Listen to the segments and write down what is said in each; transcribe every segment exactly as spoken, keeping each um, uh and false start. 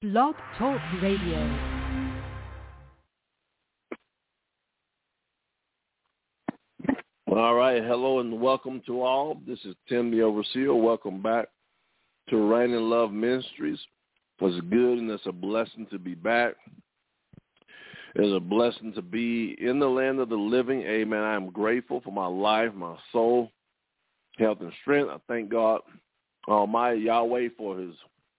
Blog Talk Radio. All right, hello and welcome to all. This is Tim the Overseer. Welcome back to Reign in Love Ministries. It's good and it's a blessing to be back. It's a blessing to be in the land of the living. Amen. I am grateful for my life, my soul, health, and strength. I thank God Almighty Yahweh for his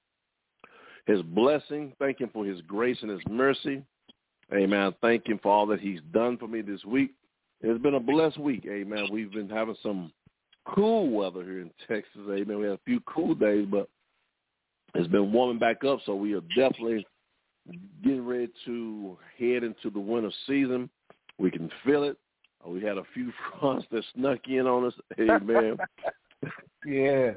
his blessing. Thank him for his grace and his mercy. Amen. Thank him for all that he's done for me this week. It's been a blessed week. Amen. We've been having some cool weather here in Texas. Amen. We had a few cool days, but it's been warming back up, so we are definitely getting ready to head into the winter season. We can feel it. We had a few fronts that snuck in on us. Amen. Yeah.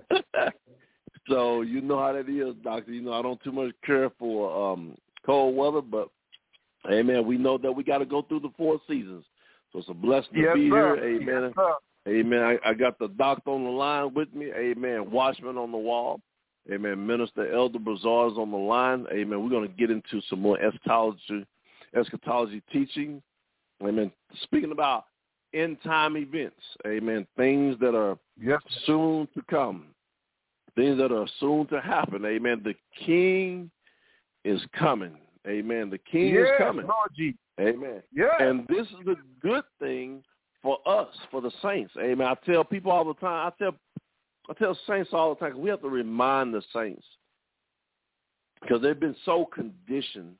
So you know how that is, Doctor. You know, I don't too much care for um, cold weather, but, amen, we know that we got to go through the four seasons. So it's a blessing to yes, be sir. here. Amen. Yes, sir. Amen. I, I got the doctor on the line with me. Amen. Watchman on the wall. Amen. Minister Elder Brazar is on the line. Amen. We're going to get into some more eschatology, eschatology teaching. Amen. Speaking about end-time events. Amen. Things that are yes. soon to come. Things that are soon to happen. Amen. The King is coming. Amen. The King yes, is coming. Lord Jesus. Amen. Yes. And this is a good thing for us, for the saints. Amen. I tell people all the time, I tell I tell saints all the time, 'cause we have to remind the saints, because they've been so conditioned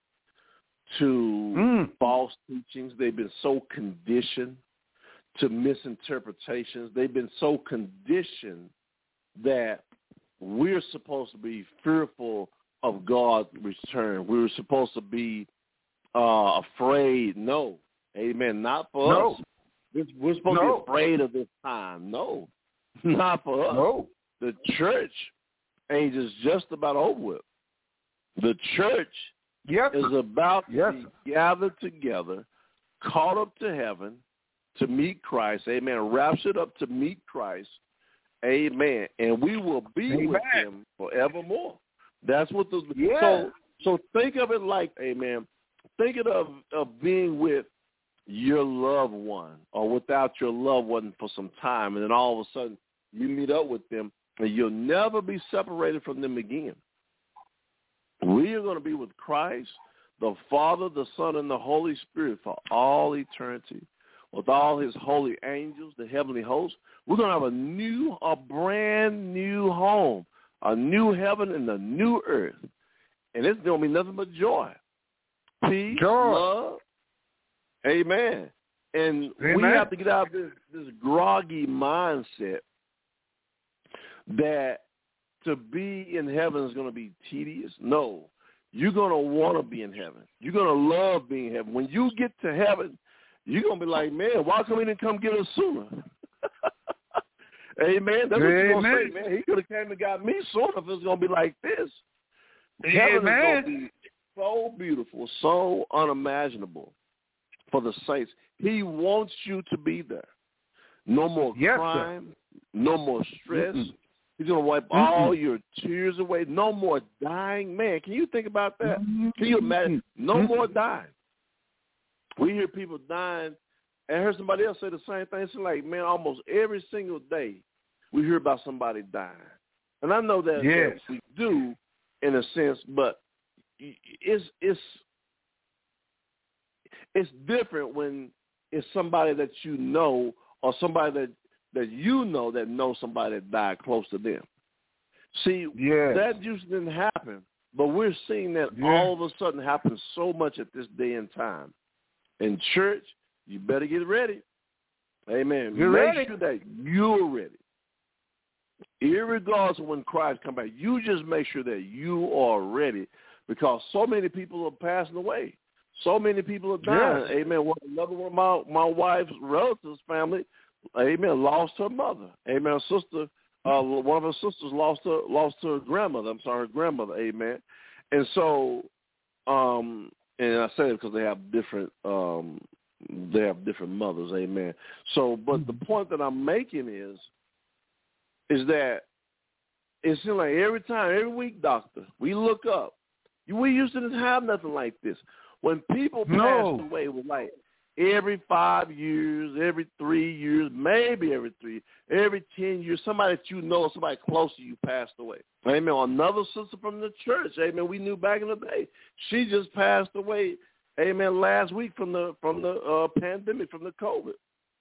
to mm. false teachings. They've been so conditioned to misinterpretations. They've been so conditioned that we're supposed to be fearful of God's return. We were supposed to be uh, afraid. No. Amen. Not for no. us. We're supposed no. to be afraid of this time. No. Not for us. No. The church age is just about over with. The church yes. is about to yes. be gathered together, caught up to heaven to meet Christ. Amen. Raptured up to meet Christ. Amen. And we will be Amen. with him forevermore. That's what the yeah. so so think of it like, amen. Think of of being with your loved one or without your loved one for some time, and then all of a sudden you meet up with them and you'll never be separated from them again. We are going to be with Christ, the Father, the Son, and the Holy Spirit for all eternity, with all his holy angels, the heavenly hosts. We're going to have a new, a brand new home, a new heaven and a new earth. And it's going to be nothing but joy, peace, joy. love. Amen. And Amen. we have to get out of this, this groggy mindset that to be in heaven is going to be tedious. No. You're going to want to be in heaven. You're going to love being in heaven. When you get to heaven, you're going to be like, man, why come he didn't come get us sooner? Amen. That's what you're going to say, man. He could have came and got me sooner if it's going to be like this. Heaven Amen. is going to be so beautiful, so unimaginable for the saints. He wants you to be there. No more yes, crime, no more stress. Mm-mm. He's going to wipe Mm-mm. all your tears away. No more dying. Man, can you think about that? Mm-mm. Can you imagine? No Mm-mm. more dying. We hear people dying, and I heard somebody else say the same thing. It's like, man, almost every single day we hear about somebody dying. And I know that, yes. that we do in a sense, but it's it's it's different when it's somebody that you know or somebody that, that you know that knows somebody that died close to them. See, yes. that usually didn't happen, but we're seeing that yeah. all of a sudden happen so much at this day and time. In church, you better get ready. Amen. You're Make ready. sure that you're ready. Irregardless of when Christ comes back, you just make sure that you are ready, because so many people are passing away. So many people are dying. Yes. Amen. Well, another one of my, my wife's relatives' family, amen, lost her mother. Amen. Her sister, uh, one of her sisters lost her lost her grandmother. I'm sorry, her grandmother. Amen. And so, um, and I say it because they have different um, they have different mothers. Amen. So, but the point that I'm making is, is that it seems like every time, every week, doctor, we look up, We used to have nothing like this. When people passed No. away, it was like every five years, every three years, maybe every three, every ten years, somebody that you know, somebody close to you passed away. Amen. Another sister from the church, amen, we knew back in the day. She just passed away, amen, last week from the from the uh, pandemic, from the COVID.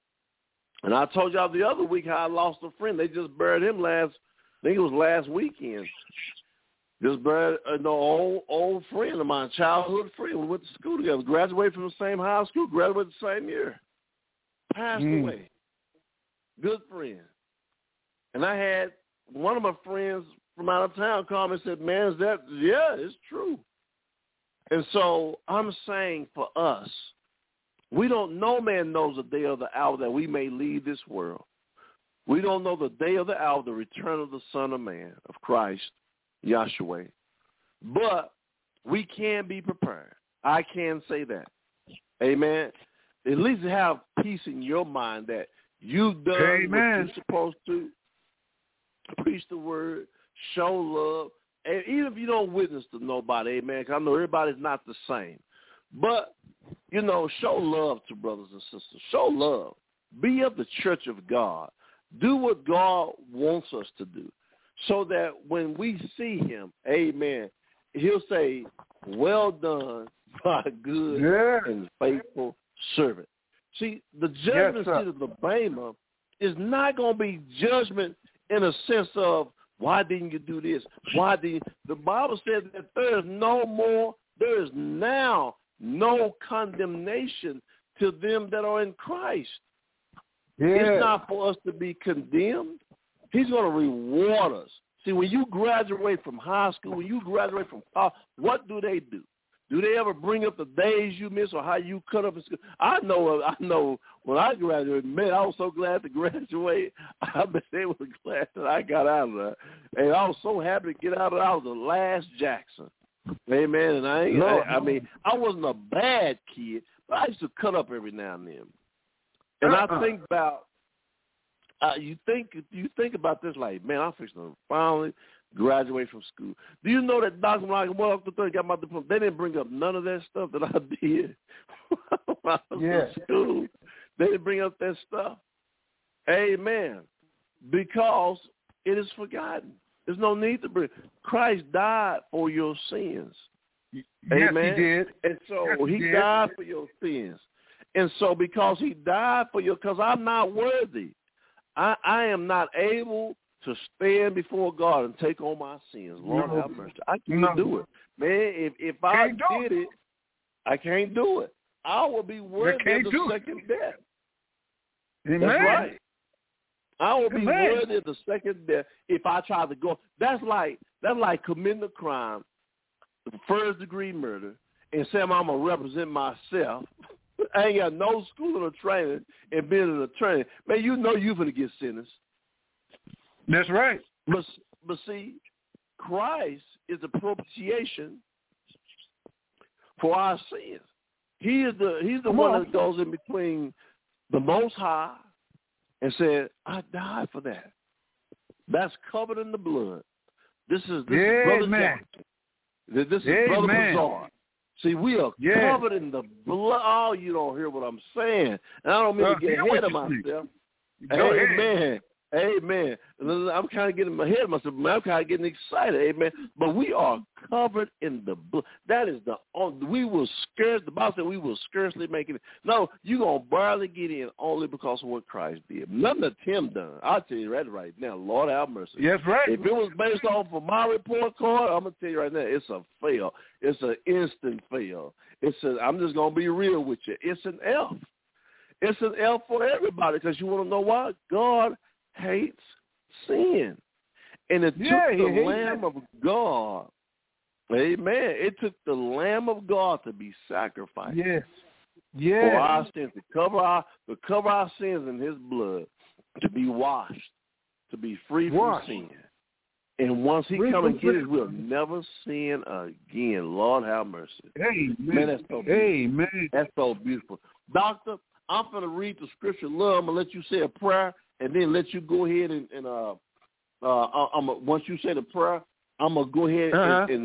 And I told y'all the other week how I lost a friend. They just buried him last, I think it was last weekend. Just buried an old, old friend of mine, childhood friend. We went to school together, graduated from the same high school, graduated the same year. Passed Mm. away. Good friend. And I had one of my friends from out of town call me and said, man, is that, yeah, it's true. And so I'm saying for us, we don't, no man knows the day or the hour that we may leave this world. We don't know the day or the hour, the return of the Son of Man, of Christ, Yahshua. But we can be prepared. I can say that. Amen. At least have peace in your mind that you've done Amen. what you're supposed to. Preach the word, show love. And even if you don't witness to nobody, amen, because I know everybody's not the same. But, you know, show love to brothers and sisters. Show love. Be of the church of God. Do what God wants us to do. So that when we see him, amen, he'll say, well done, my good yeah. and faithful servant. See, the judgment yes, seat of the Bema is not going to be judgment in a sense of, why didn't you do this? Why did you? The Bible says that there is no more, there is now no condemnation to them that are in Christ. Yeah. It's not for us to be condemned. He's going to reward us. See, when you graduate from high school, when you graduate from college, what do they do? Do they ever bring up the days you missed or how you cut up in school? I know, I know. When I graduated, man, I was so glad to graduate. I bet they were glad that I got out of there, and I was so happy to get out of there. I was the last Jackson, amen. And I, ain't, no, I, I mean, I wasn't a bad kid, but I used to cut up every now and then. And uh-uh. I think about. Uh, you think you think about this like, man, I'm fixing to finally graduate from school. Do you know that Doctor when I went off the third, got my diploma, they didn't bring up none of that stuff that I did when I was yeah. in school. They didn't bring up that stuff. Amen. Because it is forgotten. There's no need to bring. Christ died for your sins. Yes, amen. he did. And so yes, he, he died for your sins. And so because he died for your, because I'm not worthy. I, I am not able to stand before God and take on my sins. Lord no. have mercy. I can't no. do it. Man, if, if I did it, I can't do it. I will be worthy of the second it. death. Amen. That's right. I will be Amen. worthy of the second death if I try to go. That's like that's like committing a crime, first degree murder, and saying I'm going to represent myself. I ain't got no school or training and being an attorney. Man, you know you're going to get sentenced. That's right. But, but see, Christ is the propitiation for our sins. He is the he's the Come one on. that goes in between the Most High and said, I died for that. That's covered in the blood. This is this yeah, is Brother man. Jackson. This is yeah, Brother man. Bazaar. See, we are yeah. covered in the blood. Oh, you don't hear what I'm saying. And I don't mean uh, to get ahead of myself. Go Amen. ahead. Amen. I'm kind of getting ahead of myself. I'm kind of getting excited. Amen. But we are covered in the blood. That is the we will scarce. The Bible said we will scarcely make it. No, you're gonna barely get in only because of what Christ did. Nothing that Tim done. I'll tell you right right now. Lord have mercy. Yes, right. If it was based off of my report card, I'm gonna tell you right now, it's a fail. It's an instant fail. It's a. I'm just gonna be real with you. It's an F. It's an F for everybody because you want to know why? God hates sin. And it yeah, took the Lamb it. of God. Amen. It took the Lamb of God to be sacrificed. Yes. Yes. For our sins, to cover our to cover our sins in his blood, to be washed, to be free Washed. from sin. And once he Free come and from get sin. it, we'll never sin again. Lord have mercy. Amen. Man, that's so beautiful. Amen. That's so beautiful. Doctor, I'm going to read the scripture. Lord, I'm going to let you say a prayer and then let you go ahead and, and uh, uh, I'm a, once you say the prayer, I'm going to go ahead uh-huh. and, and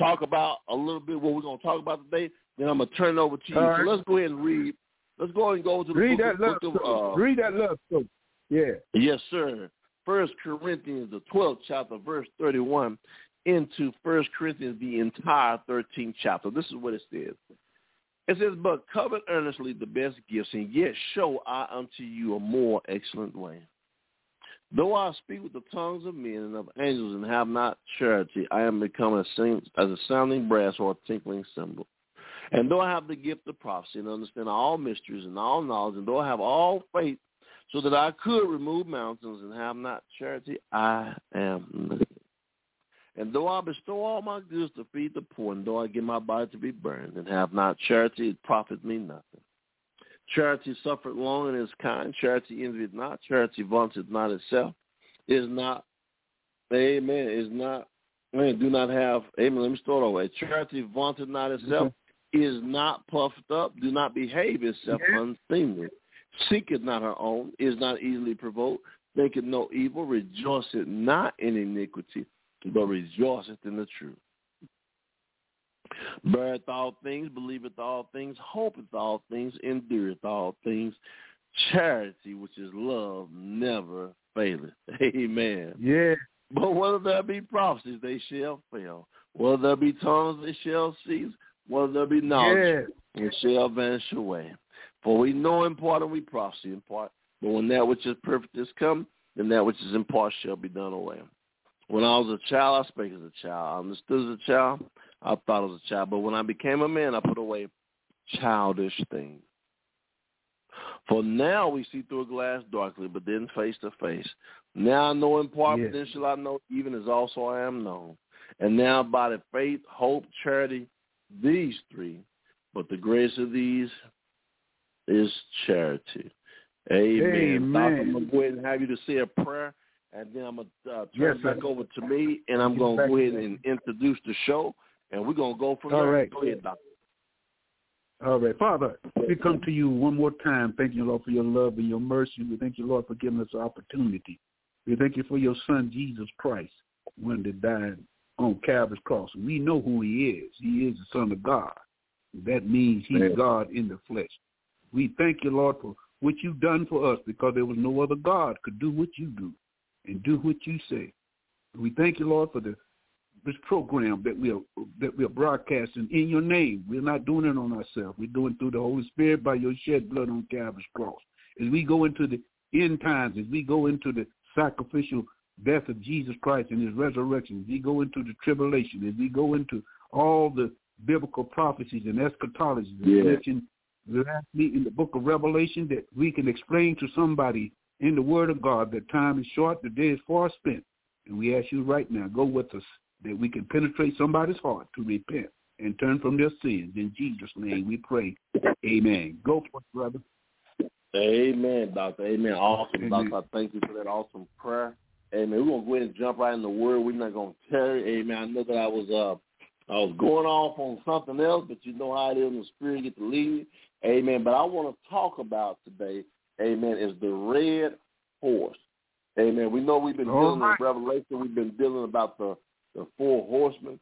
talk about a little bit what we're going to talk about today. Then I'm going to turn it over to you. All So right. let's go ahead and read. Let's go ahead and go to the Read book, that love book of, story. uh, Read that love story. Yeah. yes, sir. First Corinthians, the twelfth chapter, verse thirty-one, into First Corinthians, the entire thirteenth chapter. This is what it says. It says, but covet earnestly the best gifts, and yet show I unto you a more excellent way. Though I speak with the tongues of men and of angels and have not charity, I am become as, sing, as a sounding brass or a tinkling cymbal. And though I have the gift of prophecy and understand all mysteries and all knowledge, and though I have all faith so that I could remove mountains and have not charity, I am nothing. And though I bestow all my goods to feed the poor, and though I give my body to be burned, and have not charity, it profit me nothing. Charity suffereth long and is kind. Charity envieth not. Charity vaunteth not itself. Is not, amen, is not, man, do not have, amen, let me start over. Charity vaunteth not itself, is not puffed up, do not behave itself unseemly. Seeketh not her own, is not easily provoked, thinketh no evil, rejoiceth not in iniquity, but rejoiceth in the truth. Beareth all things, believeth all things, hopeth all things, endureth all things. Charity, which is love, never faileth. Amen. Yeah. But whether there be prophecies, they shall fail. Whether there be tongues, they shall cease. Whether there be knowledge, Yeah. it shall vanish away. For we know in part and we prophesy in part. But when that which is perfect is come, then that which is in part shall be done away. When I was a child, I spake as a child. I understood as a child. I thought as a child. But when I became a man, I put away childish things. For now we see through a glass darkly, but then face to face. Now I know in part, Yes. but then shall I know, even as also I am known. And now by the faith, hope, charity, these three, but the greatest of these is charity. Amen. Amen. Doctor, I'm going to go ahead and have you to say a prayer, and then I'm going to uh, turn Yes, it back sir. over to me, and I'm Get going to back go to ahead that. and introduce the show, and we're going to go from All there. right. Go ahead, Doctor. All right. Father, we come to you one more time. Thank you, Lord, for your love and your mercy. We thank you, Lord, for giving us the opportunity. We thank you for your son, Jesus Christ, one that died on Calvary's cross. We know who he is. He is the Son of God. That means he's Amen. God in the flesh. We thank you, Lord, for what you've done for us, because there was no other God could do what you do and do what you say. We thank you, Lord, for the this program that we are that we are broadcasting in your name. We're not doing it on ourselves. We're doing it through the Holy Spirit by your shed blood on Calvary's cross. As we go into the end times, as we go into the sacrificial death of Jesus Christ and his resurrection, as we go into the tribulation, as we go into all the biblical prophecies and eschatology that Yeah. mentioned lastly in the book of Revelation, that we can explain to somebody in the Word of God that time is short, the day is far spent. And we ask you right now, go with us, that we can penetrate somebody's heart to repent and turn from their sins. In Jesus' name we pray. Amen. Go for it, brother. Amen, Doctor. Amen. Awesome, Amen. Doctor. I thank you for that awesome prayer. Amen. We're gonna go ahead and jump right in the word. We're not gonna tarry. Amen. I know that I was uh I was going off on something else, but you know how it is when the Spirit gets to lead you. Amen. But I want to talk about today, amen, is the red horse. Amen. We know we've been All dealing right. with Revelation. We've been dealing about the, the four horsemen.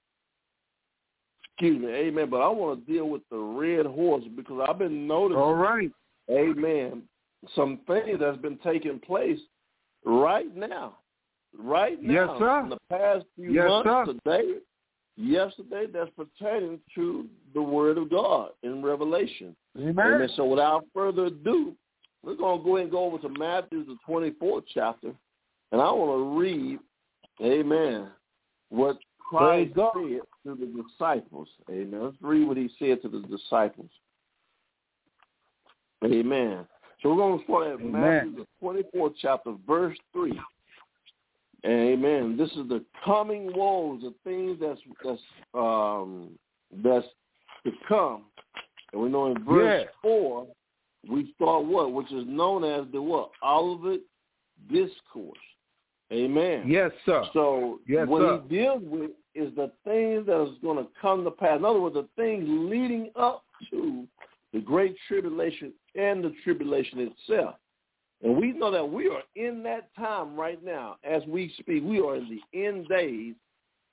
Excuse me. Amen. But I want to deal with the red horse because I've been noticing, All right. amen, some things that's been taking place right now. Right now. Yes, sir. In the past few Yes, months, sir. today, yesterday, that's pertaining to the Word of God in Revelation. Amen. Amen. So without further ado, we're going to go ahead and go over to Matthew, the twenty-fourth chapter, and I want to read, amen, what Christ Praise God. said to the disciples. Amen. Let's read what he said to the disciples. Amen. So we're going to start at Amen. Matthew, the twenty-fourth chapter, verse three. Amen. This is the coming woes, the things that's that's um, that's to come. And we know in verse Yeah. four, we start what? Which is known as the what? Olivet Discourse. Amen. Yes, sir. So Yes, what sir. he deals with is the things that is going to come to pass. In other words, the things leading up to the great tribulation and the tribulation itself. And we know that we are in that time right now as we speak. We are in the end days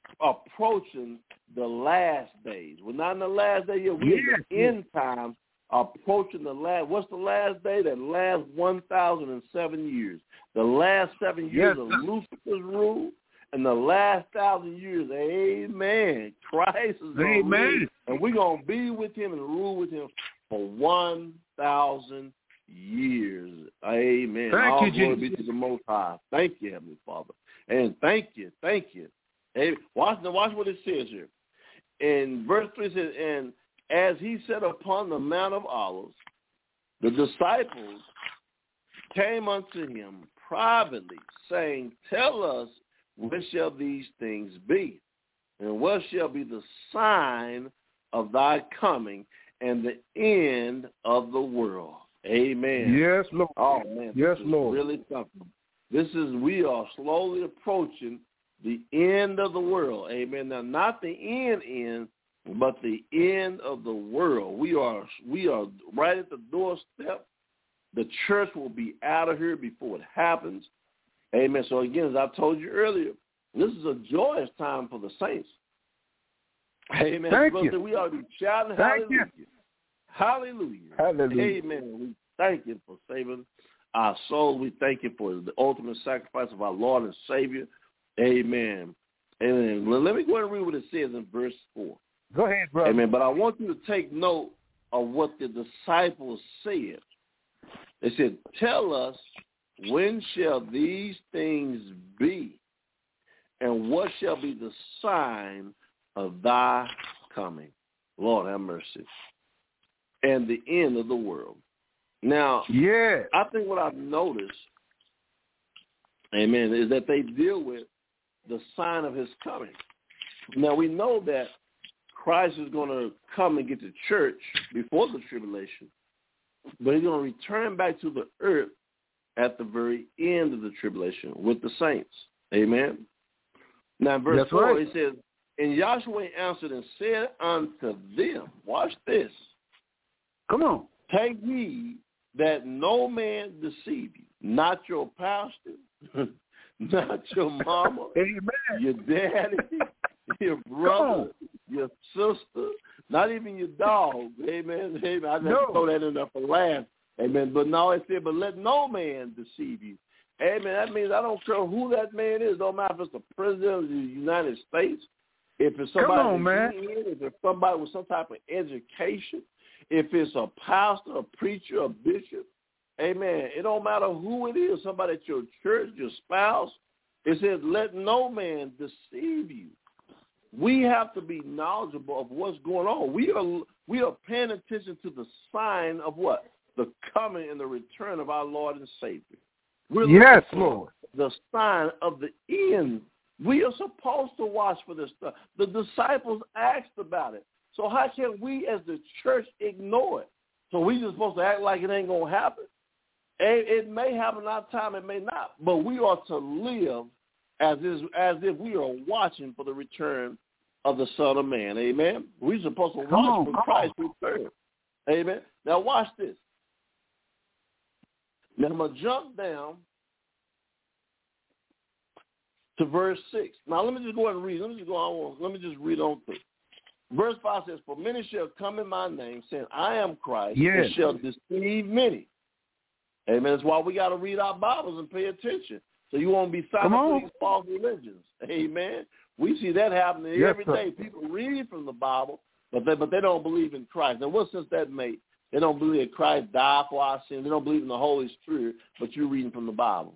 approaching the last days. We're not in the last day yet. We're Yes. in the end times, approaching the last. What's the last day? That last one thousand seven years. The last seven years Yes, of sir. Lucifer's rule, and the last thousand years, amen, Christ is going to rule, and we're going to be with him and rule with him for one thousand years. Amen. Thank All you, glory Jesus. be to the Most High. Thank you, Heavenly Father. And thank you, thank you. Hey, watch, watch what it says here. In verse three it says, and as he sat upon the Mount of Olives, the disciples came unto him privately, saying, tell us, when shall these things be? And what shall be the sign of thy coming and the end of the world? Amen. Yes, Lord. Oh, man. Yes, this is Lord. really something. This is, we are slowly approaching the end of the world. Amen. Now, not the end end, but the end of the world. We are, we are right at the doorstep. The church will be out of here before it happens. Amen. So, again, as I told you earlier, this is a joyous time for the saints. Amen. Thank Brother, you. we ought to be shouting Thank hallelujah. you. Hallelujah. Hallelujah. Amen. We thank you for saving our soul. We thank you for the ultimate sacrifice of our Lord and Savior. Amen. Amen. Well, let me go ahead and read what it says in verse four. Go ahead, brother. Amen. But I want you to take note of what the disciples said. They said, tell us, when shall these things be? And what shall be the sign of thy coming? Lord have mercy. And the end of the world. Now, yeah. I think what I've noticed, amen, is that they deal with the sign of his coming. Now, we know that Christ is going to come and get the church before the tribulation, but he's going to return back to the earth at the very end of the tribulation with the saints. Amen. Now, in verse That's four, right. it says, and Joshua answered and said unto them, watch this, Come on. take heed that no man deceive you, not your pastor, not your mama, Amen. your daddy, your brother, your sister, not even your dog. Amen. Amen. I just No. throw that in there for laugh. Amen. But no, it said, but let no man deceive you. Amen. That means I don't care who that man is. Don't matter if it's the president of the United States, if it's somebody, Come on, man. if it's somebody with some type of education, if it's a pastor, a preacher, a bishop. Amen. It don't matter who it is, somebody at your church, your spouse. It says, let no man deceive you. We have to be knowledgeable of what's going on. We are we are paying attention to the sign of what? The coming and the return of our Lord and Savior. We're Yes, looking for Lord. the sign of the end. We are supposed to watch for this stuff. The disciples asked about it. So how can we as the church ignore it? So we just supposed to act like it ain't going to happen? It, it may happen in our time, it may not. But we are to live as is, as if we are watching for the return of the Son of Man. Amen? We're supposed to Come watch on, for come Christ's return. Amen? Now watch this. Now I'm going to jump down to verse six. Now let me just go ahead and read. Let me just go on. Let me just read on through. Verse five says, for many shall come in my name, saying, I am Christ, yes. and shall deceive many. Amen. That's why we got to read our Bibles and pay attention. So you won't be signed up for these false religions. Amen. We see that happening yes, every sir. day. People read from the Bible, but they, but they don't believe in Christ. Now, what sense that make? They don't believe that Christ died for our sins. They don't believe in the Holy Spirit, but you're reading from the Bible.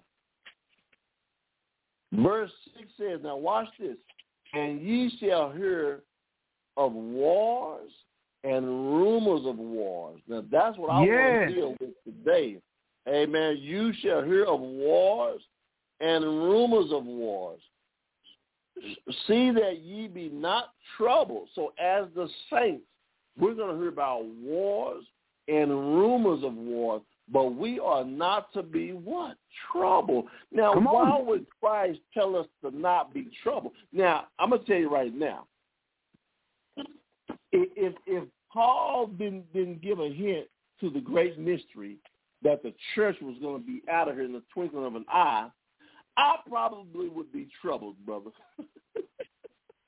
Verse six says, now watch this. And ye shall hear of wars and rumors of wars. Now, that's what I yes. want to deal with today. Amen. You shall hear of wars and rumors of wars. See that ye be not troubled. So as the saints, we're going to hear about wars and rumors of wars, but we are not to be what? Troubled. Now, Come on. why would Christ tell us to not be troubled? Now, I'm going to tell you right now, if if Paul didn't, didn't give a hint to the great mystery that the church was going to be out of here in the twinkling of an eye, I probably would be troubled, brother.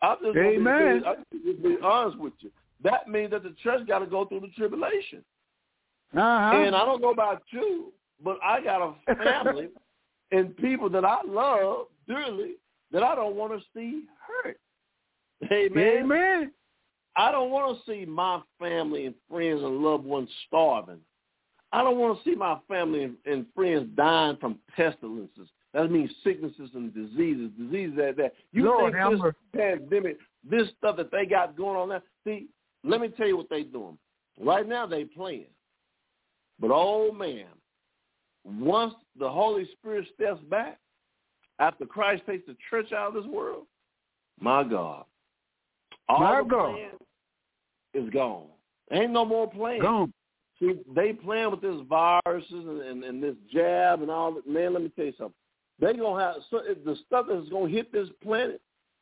I'm just Amen. Gonna be, just be honest with you. That means that the church got to go through the tribulation. Uh-huh. And I don't know about you, but I got a family and people that I love dearly that I don't want to see hurt. Amen. Amen. I don't want to see my family and friends and loved ones starving. I don't want to see my family and, and friends dying from pestilences. That means sicknesses and diseases, diseases that, that you Lord, think this pandemic, this stuff that they got going on now. See, let me tell you what they doing. Right now they playing. But, oh, man, once the Holy Spirit steps back, after Christ takes the church out of this world, my God, all my the God. plan is gone. Ain't no more playing. Gone. See, they playing with this viruses and, and, and this jab and all that. Man, let me tell you something. They gonna have so, the stuff that's gonna hit this planet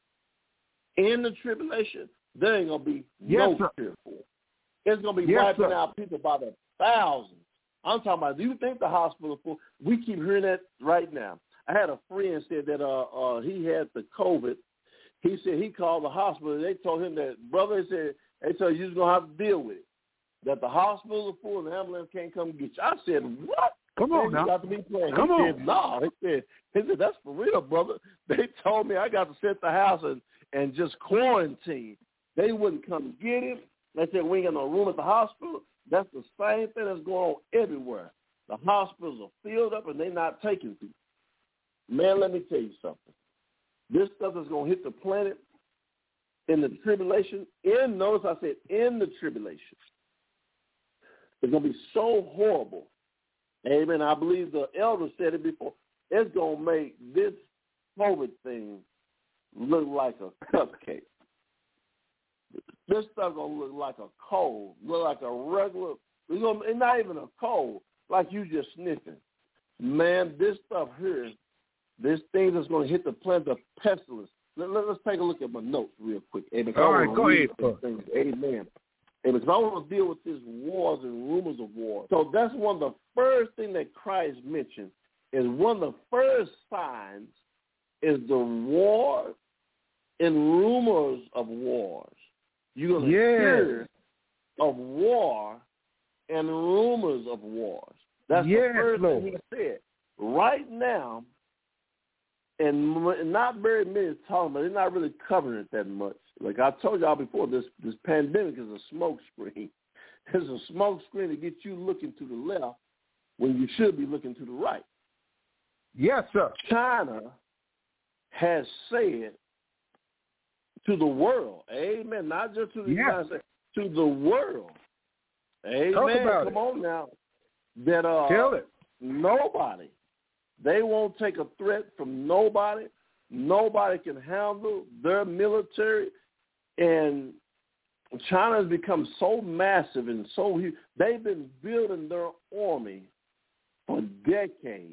in the tribulation. There ain't gonna be yes, no sir. cure for it. It's gonna be yes, wiping sir. out people by the thousands. I'm talking about. Do you think the hospital is full? We keep hearing that right now. I had a friend said that uh, uh, he had the COVID. He said he called the hospital. They told him that, brother, they said, they told you you're going to have to deal with it, that the hospital is full and the ambulance can't come get you. I said, what? Come on Man, now. you got to be playing. Come he on. said, no. He said, he said, that's for real, brother. They told me I got to sit at the house and, and just quarantine. They wouldn't come get him. They said, we ain't got no room at the hospital. That's the same thing that's going on everywhere. The hospitals are filled up and they're not taking people. Man, let me tell you something. This stuff is going to hit the planet in the tribulation. In, notice I said in the tribulation. It's going to be so horrible. Amen. I believe the elder said it before. It's going to make this COVID thing look like a cupcake. This stuff going to look like a cold, look like a regular, it's, gonna, it's not even a cold, like you just sniffing. Man, this stuff here, this thing that's going to hit the planet of pestilence. Let, let, let's take a look at my notes real quick. Amen. All right, go ahead. Things. Amen. Amen. Because I want to deal with these wars and rumors of war. So that's one of the first things that Christ mentioned is one of the first signs is the war and rumors of wars. You're going to yes. hear of war and rumors of wars. That's yes, the first Lord. thing he said. Right now, and not very many talking about it, they're not really covering it that much. Like I told y'all before, this this pandemic is a smoke screen. It's a smoke screen to get you looking to the left when you should be looking to the right. Yes, sir. China has said to the world, amen, not just to the yes. United States, to the world, amen, Talk about come it. on now, that uh, Tell it. nobody, they won't take a threat from nobody. Nobody can handle their military. And China has become so massive and so huge. They've been building their army for decades.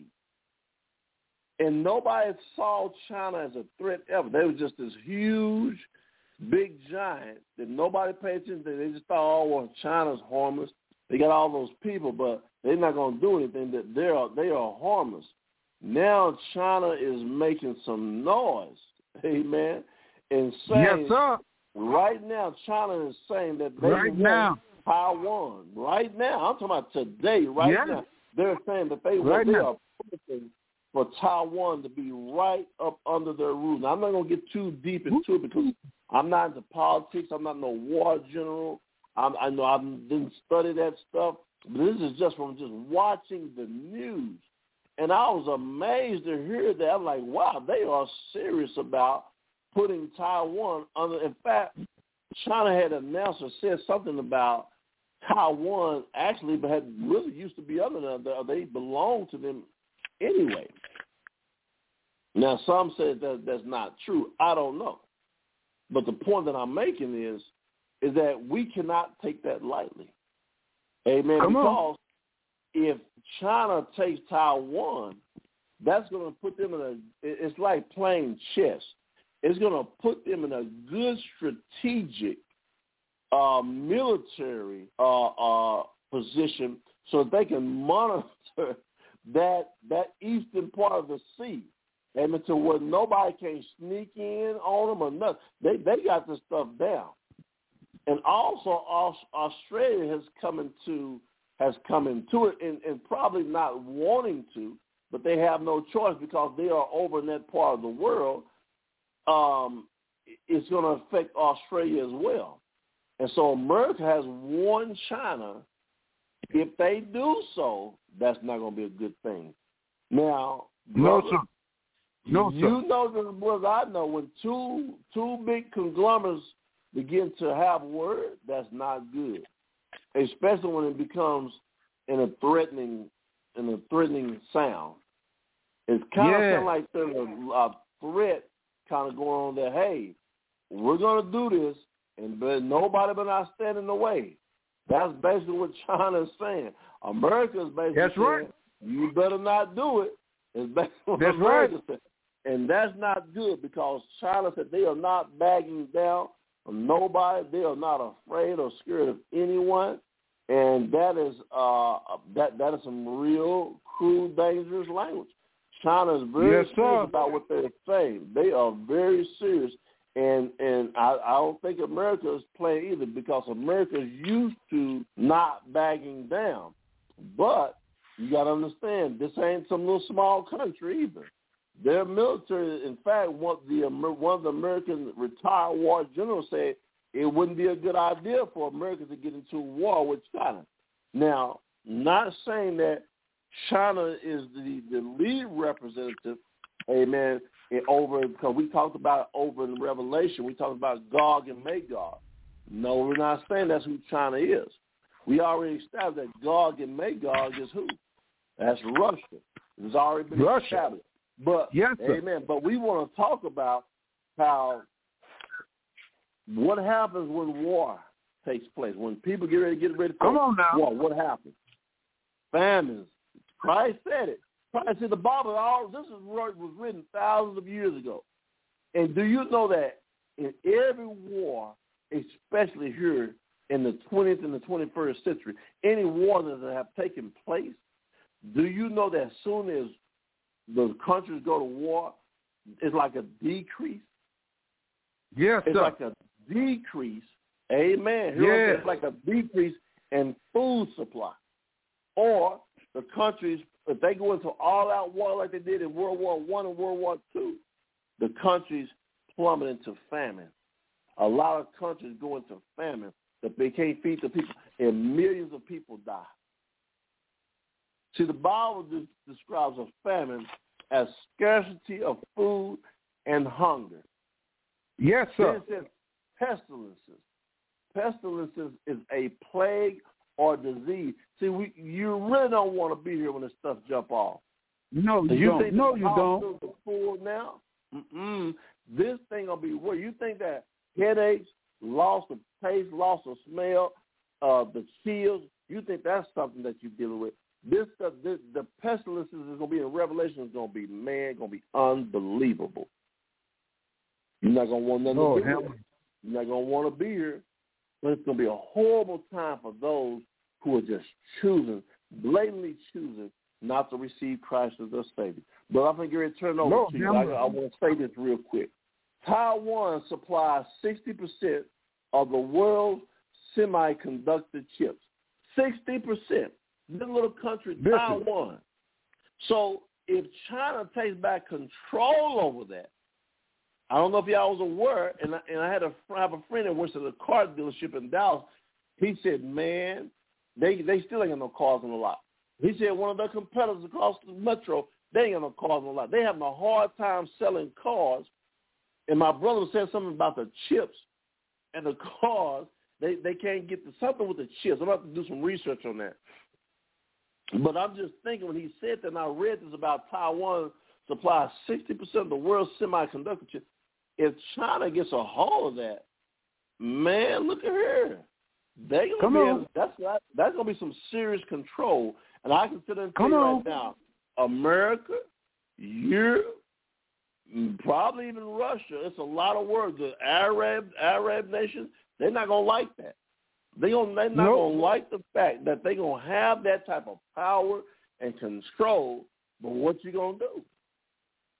And nobody saw China as a threat ever. They were just this huge, big giant that nobody paid attention to. They just thought, oh, well, China's harmless. They got all those people, but they're not going to do anything. That they are they are harmless. Now China is making some noise, amen, and saying, yes, sir. right now China is saying that they right want now. Taiwan. Right now, I'm talking about today, right yes. now. They're saying that they, right they now. are pushing for Taiwan to be right up under their rule. Now, I'm not going to get too deep into it because I'm not into politics. I'm not no war general. I'm, I know I didn't study that stuff. But this is just from just watching the news. And I was amazed to hear that. I'm like, wow, they are serious about putting Taiwan under. In fact, China had announced or said something about Taiwan actually had really used to be under them. They belonged to them anyway. Now, some say that that's not true. I don't know. But the point that I'm making is, is that we cannot take that lightly. Amen. Come because on. if China takes Taiwan, that's going to put them in a, it's like playing chess. It's going to put them in a good strategic uh, military uh, uh, position so that they can monitor that that eastern part of the sea. Amen. To where nobody can sneak in on them or nothing. They they got this stuff down. And also, Australia has come into has come into it, and, and probably not wanting to, but they have no choice because they are over in that part of the world. Um, it's going to affect Australia as well. And so America has warned China, if they do so, that's not going to be a good thing. Now, no, brother, sir. No, you sir. know this as well as I know, when two two big conglomerates begin to have word, that's not good, especially when it becomes in a threatening in a threatening sound. It's kind yeah. of sound like there's a, a threat kind of going on there. Hey, we're going to do this, and but nobody but not stand in the way. That's basically what China is saying. America is basically that's saying, right. you better not do it. It's basically what that's America right. said. And that's not good because China said they are not backing down from nobody. They are not afraid or scared of anyone. And that is uh, that that is some real crude, dangerous language. China is very yes, serious sir. about what they're saying. They are very serious. And and I, I don't think America is playing either because America is used to not backing down. But you got to understand, this ain't some little small country either. Their military, in fact, one, the, one of the American retired war generals said it wouldn't be a good idea for America to get into war with China. Now, not saying that China is the, the lead representative, amen, over, because we talked about over in Revelation, we talked about Gog and Magog. No, we're not saying that's who China is. We already established that Gog and Magog is who? That's Russia. It's already been Russia. established. But, yes, amen, but we want to talk about how what happens when war takes place, when people get ready to get ready for Come on now. war, what happens? Famines. Christ said it. Christ said the Bible, all this is, was written thousands of years ago. And do you know that in every war, especially here in the twentieth and the twenty-first century, any wars that have taken place, do you know that as soon as the countries go to war, it's like a decrease? Yes, it's sir. like a decrease. Amen. Yeah. It's like a decrease in food supply. Or the countries, if they go into all-out war like they did in World War One and World War Two, the countries plummet into famine. A lot of countries go into famine that they can't feed the people, and millions of people die. See, the Bible de- describes a famine as scarcity of food and hunger. Yes, sir. Then it says pestilences. Pestilences is a plague or disease. See, we you really don't want to be here when this stuff jump off. No, you, you don't. Think no, the you don't. hospitals are full now? Mm-mm. This thing gonna be worse. You think that headaches, loss of taste, loss of smell, uh, the chills, you think that's something that you're dealing with? This stuff, this, the pestilences is gonna be in Revelation. Is gonna be man, gonna be unbelievable. You're not gonna want nothing Lord, to do with it. You're not gonna want to be here. But it's going to be a horrible time for those who are just choosing, blatantly choosing not to receive Christ as their Savior. But I'm going to get ready to turn it over Lord, to you. I, I want to say this real quick. Taiwan supplies sixty percent of the world's semiconductor chips. sixty percent. This little country, Listen. Taiwan. So if China takes back control over that, I don't know if y'all was aware, and I, and I had a I have a friend that works at a car dealership in Dallas. He said, man, they they still ain't got no cars on the lot. He said one of their competitors across the metro, they ain't got no cars on the lot. They having a hard time selling cars. And my brother said something about the chips and the cars. They they can't get the, something with the chips. I'm going to have to do some research on that. But I'm just thinking when he said that, and I read this about Taiwan supplies sixty percent of the world's semiconductor chips. If China gets a hold of that, man, look at her. They gonna Come be on. able, that's not, that's gonna be some serious control. And I can sit and tell Come you on. right now, America, Europe, probably even Russia. It's a lot of words. The Arab Arab nations, they're not gonna like that. They gonna they're not Nope. gonna like the fact that they're gonna have that type of power and control. But what you gonna do?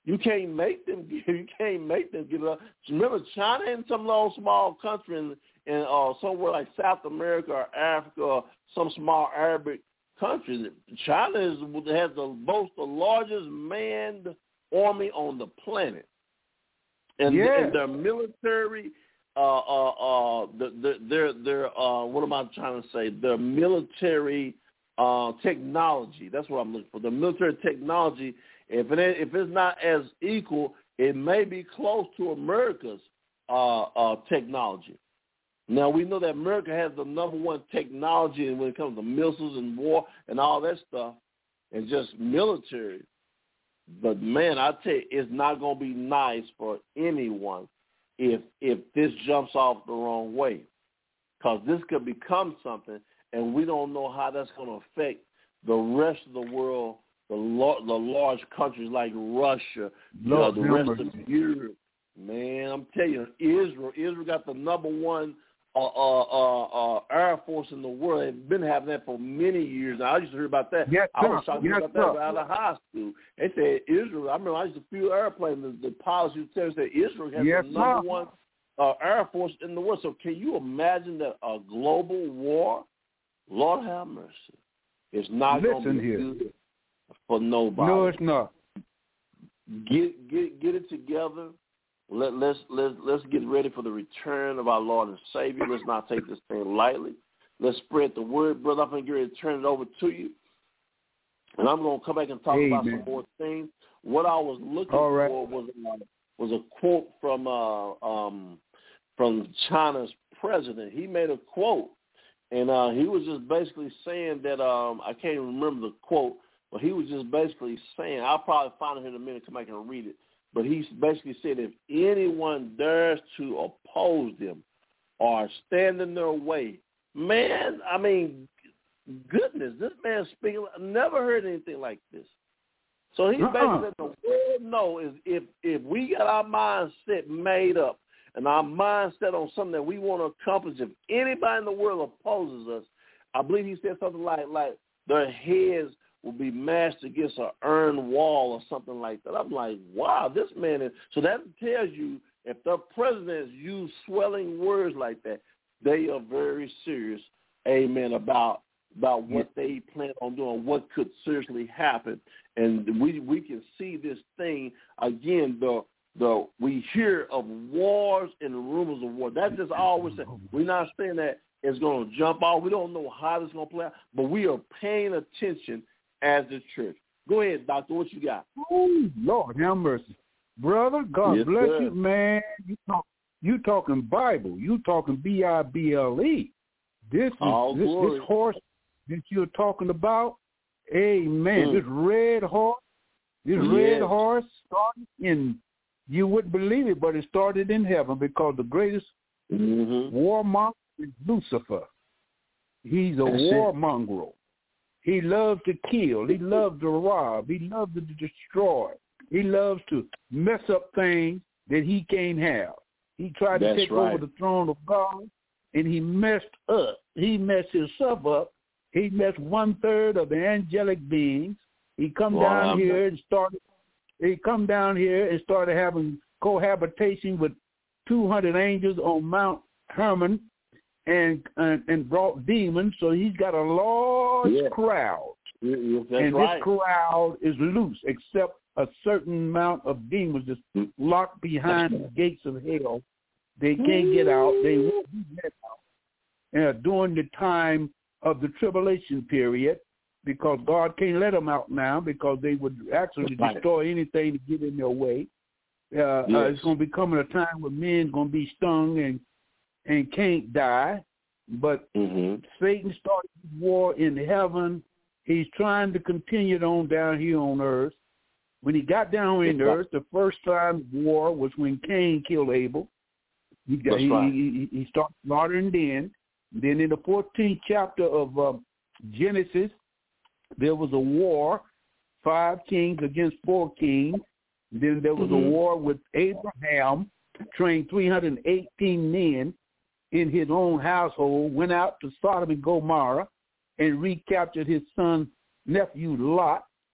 You can't make them. You can't make them give it up. Remember, China and some little small country in, in uh, somewhere like South America or Africa or some small Arabic country. China is, has the boast the largest manned army on the planet, and, yeah. and their military. Uh, uh, uh, the, the, their, their, uh, what am I trying to say? Their military uh, technology. That's what I'm looking for. The military technology. If it if it's not as equal, it may be close to America's uh, uh, technology. Now we know that America has the number one technology when it comes to missiles and war and all that stuff, and just military. But man, I tell you, it's not going to be nice for anyone if if this jumps off the wrong way, because this could become something, and we don't know how that's going to affect the rest of the world, the lar- the large countries like Russia, uh, the rest of Europe. Man, I'm telling you, Israel, Israel got the number one uh, uh, uh, uh, Air Force in the world. They've been having that for many years. Now, I used to hear about that. Yes, I was talking yes, about that out of high school. They said Israel, I remember I used to feel airplanes. The, the pilots used to tell us that Israel has yes, the number sir. one uh, Air Force in the world. So can you imagine that a global war, Lord have mercy, it's not going to be here. good for nobody. No, it's not. Get get get it together. Let, let's let's let's get ready for the return of our Lord and Savior. Let's not take this thing lightly. Let's spread the word, brother. I'm going to get ready to turn it over to you, and I'm going to come back and talk Amen. about some more things. What I was looking All right. for was uh, was a quote from uh, um, from China's president. He made a quote, and uh, he was just basically saying that um, I can't even remember the quote, but he was just basically saying, I'll probably find it in a minute, come back and read it. But he basically said if anyone dares to oppose them or stand in their way, man, I mean, goodness, this man speaking, I never heard anything like this. So he uh-uh. basically said the world know is if, if we got our mindset made up and our mindset on something that we want to accomplish, if anybody in the world opposes us, I believe he said something like, like their heads will be mashed against an iron wall or something like that. I'm like, wow, this man is. So that tells you if the presidents use swelling words like that, they are very serious, amen, about about what they plan on doing, what could seriously happen. And we we can see this thing, again, the the we hear of wars and rumors of war. That's just always said. We're not saying that it's going to jump off. We don't know how this is going to play out, but we are paying attention as the church. Go ahead, Doctor. What you got? Oh, Lord, have mercy. Brother, God yes, bless sir. you, man. You talk, you talking Bible. You talking B I B L E. This is All this, glory. this horse that you're talking about. Amen. Mm. This red horse, this yes. red horse started in, you wouldn't believe it, but it started in heaven because the greatest mm-hmm. warmonger is Lucifer. He's a That's warmonger. He loves to kill. He loves to rob. He loves to destroy. He loves to mess up things that he can't have. He tried That's to take right. over the throne of God, and he messed up. He messed himself up. He messed one-third of the angelic beings. He come Well, down I'm here not. and started He come down here and started having cohabitation with two hundred angels on Mount Hermon, and and, and brought demons. So he's got a large yeah. crowd. Yes, that's and right. this crowd is loose, except a certain amount of demons that's locked behind the gates of hell. They can't get out. They won't be let out uh, during the time of the tribulation period, because God can't let them out now, because they would actually right. destroy anything to get in their way. Uh, yes. uh, it's going to be coming a time where men going to be stung and and can't die. But mm-hmm. Satan started war in heaven. He's trying to continue it on down here on earth. When he got down in That's earth, right. the first time war was when Cain killed Abel. He, got, he, right. he, he started slaughtering then. Then in the fourteenth chapter of uh, Genesis, there was a war, five kings against four kings. Then there was mm-hmm. a war with Abraham, trained three hundred eighteen men in his own household, went out to Sodom and Gomorrah and recaptured his son's nephew Lot.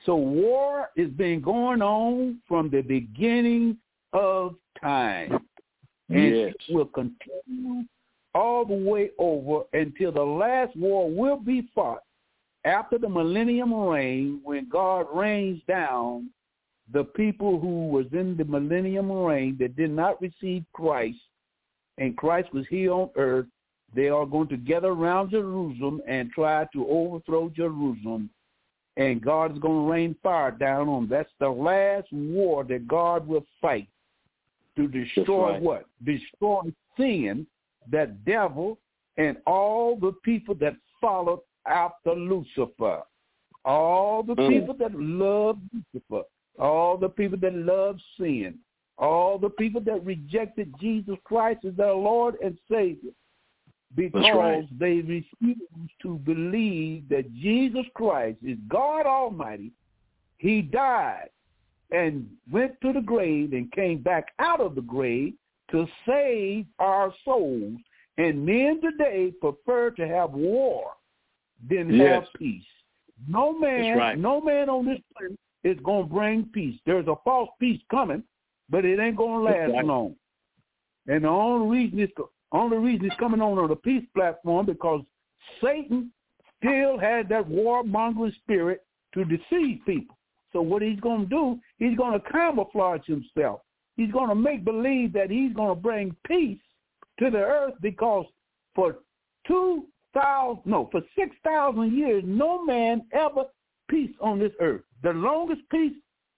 So war has been going on from the beginning of time. And yes. it will continue all the way over until the last war will be fought after the millennium reign, when God rains down the people who was in the millennium reign that did not receive Christ, and Christ was here on earth. They are going to gather around Jerusalem and try to overthrow Jerusalem, and God is going to rain fire down on them. That's the last war that God will fight to destroy right. what? Destroy sin, that devil, and all the people that followed after Lucifer. All the mm. people that love Lucifer. All the people that love sin. All the people that rejected Jesus Christ as their Lord and Savior. Because right. they refused to believe that Jesus Christ is God Almighty. He died and went to the grave and came back out of the grave to save our souls. And men today prefer to have war than yes. have peace. No man, right. no man on this planet is going to bring peace. There's a false peace coming, but it ain't going to last right. long. And the only reason it's only reason it's coming on on the peace platform because Satan still has that warmongering spirit to deceive people. So what he's going to do, he's going to camouflage himself. He's going to make believe that he's going to bring peace to the earth because for two thousand, no, for six thousand years, no man ever peace on this earth. The longest peace,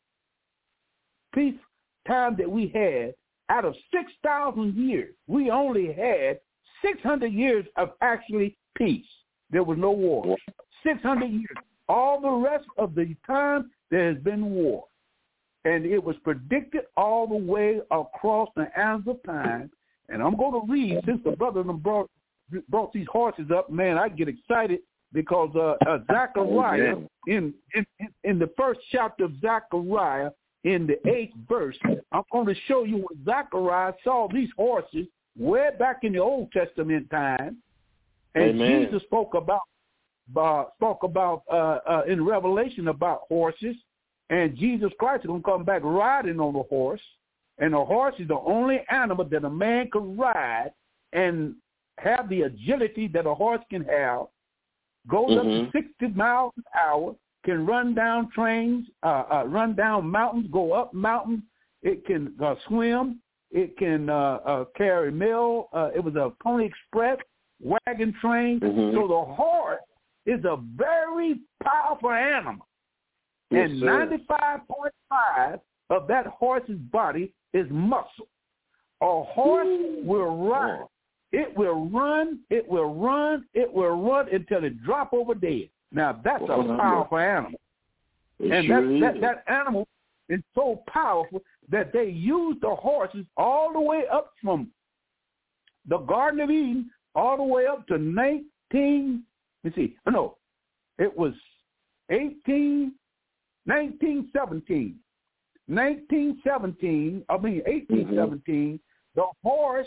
peace time that we had, out of six thousand years, we only had six hundred years of actually peace. There was no war. six hundred years. All the rest of the time, there has been war. And it was predicted all the way across the annals of time. And I'm going to read, since the brother brought, brought these horses up, man, I get excited because uh, uh, Zechariah, in, in, in the first chapter of Zechariah, in the eighth verse, I'm going to show you what Zechariah saw these horses way back in the Old Testament time. And Amen. Jesus spoke about uh, spoke about uh, uh, in Revelation about horses. And Jesus Christ is going to come back riding on a horse. And a horse is the only animal that a man can ride and have the agility that a horse can have. Goes mm-hmm. up to sixty miles an hour. Can run down trains, uh, uh, run down mountains, go up mountains. It can uh, swim. It can uh, uh, carry mail. Uh, it was a Pony Express wagon train. Mm-hmm. So the horse is a very powerful animal. Yes, and ninety-five point five of that horse's body is muscle. A horse Ooh. will run. It will run. It will run. It will run until it drop over dead. Now, that's a powerful animal. It and sure that, that, that animal is so powerful that they use the horses all the way up from the Garden of Eden all the way up to nineteen, let's see, no, it was eighteen, nineteen seventeen. nineteen seventeen, I mean eighteen seventeen, mm-hmm. the horse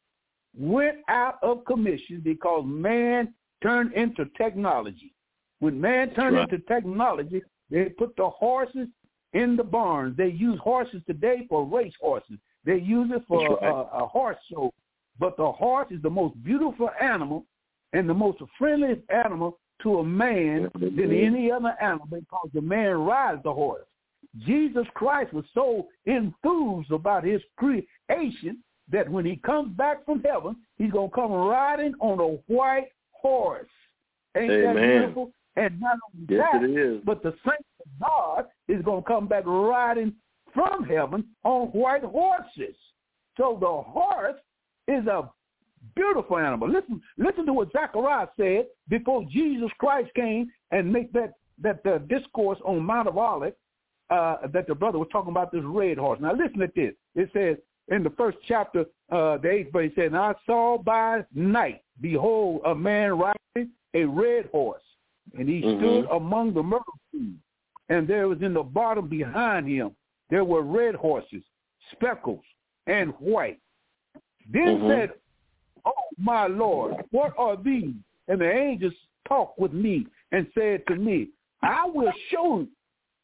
went out of commission because man turned into technology. When man turned right. into technology, they put the horses in the barns. They use horses today for race horses. They use it for right. a, a horse show. But the horse is the most beautiful animal and the most friendliest animal to a man mm-hmm. than any other animal because the man rides the horse. Jesus Christ was so enthused about his creation that when he comes back from heaven, he's going to come riding on a white horse. Ain't Amen. that beautiful? And not only yes, that, it is. but the saints of God is going to come back riding from heaven on white horses. So the horse is a beautiful animal. Listen, listen to what Zechariah said before Jesus Christ came and make that that uh, discourse on Mount of Olives uh, that the brother was talking about this red horse. Now listen to this. It says in the first chapter, uh, the eighth verse, it said, "And I saw by night, behold, a man riding a red horse. And he mm-hmm. stood among the myrtle trees, and there was in the bottom behind him, there were red horses, speckles, and white. Then mm-hmm. said, Oh, my Lord, what are these? And the angels talked with me and said to me, I will show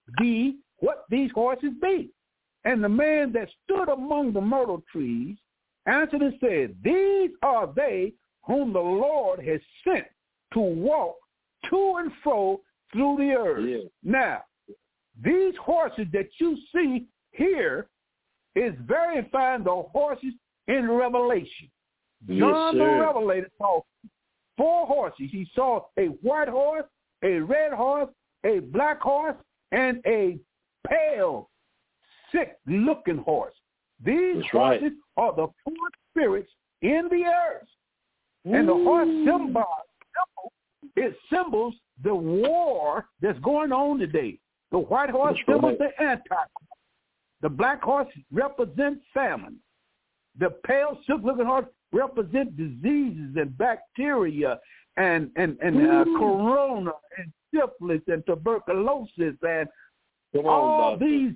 be what these horses be. And the man that stood among the myrtle trees answered and said, these are they whom the Lord has sent to walk to and fro through the earth. Yeah. Now, these horses that you see here is verifying the horses in Revelation. Yes, John the sir. Revelator saw four horses. He saw a white horse, a red horse, a black horse, and a pale, sick-looking horse. These That's horses right. are the four spirits in the earth. Ooh. And the horse symbol, it symbols the war that's going on today. The white horse That's symbols right. the Antichrist. The black horse represents famine. The pale, sick-looking horse represents diseases and bacteria and and and uh, corona and syphilis and tuberculosis and Come on, all doctor. these,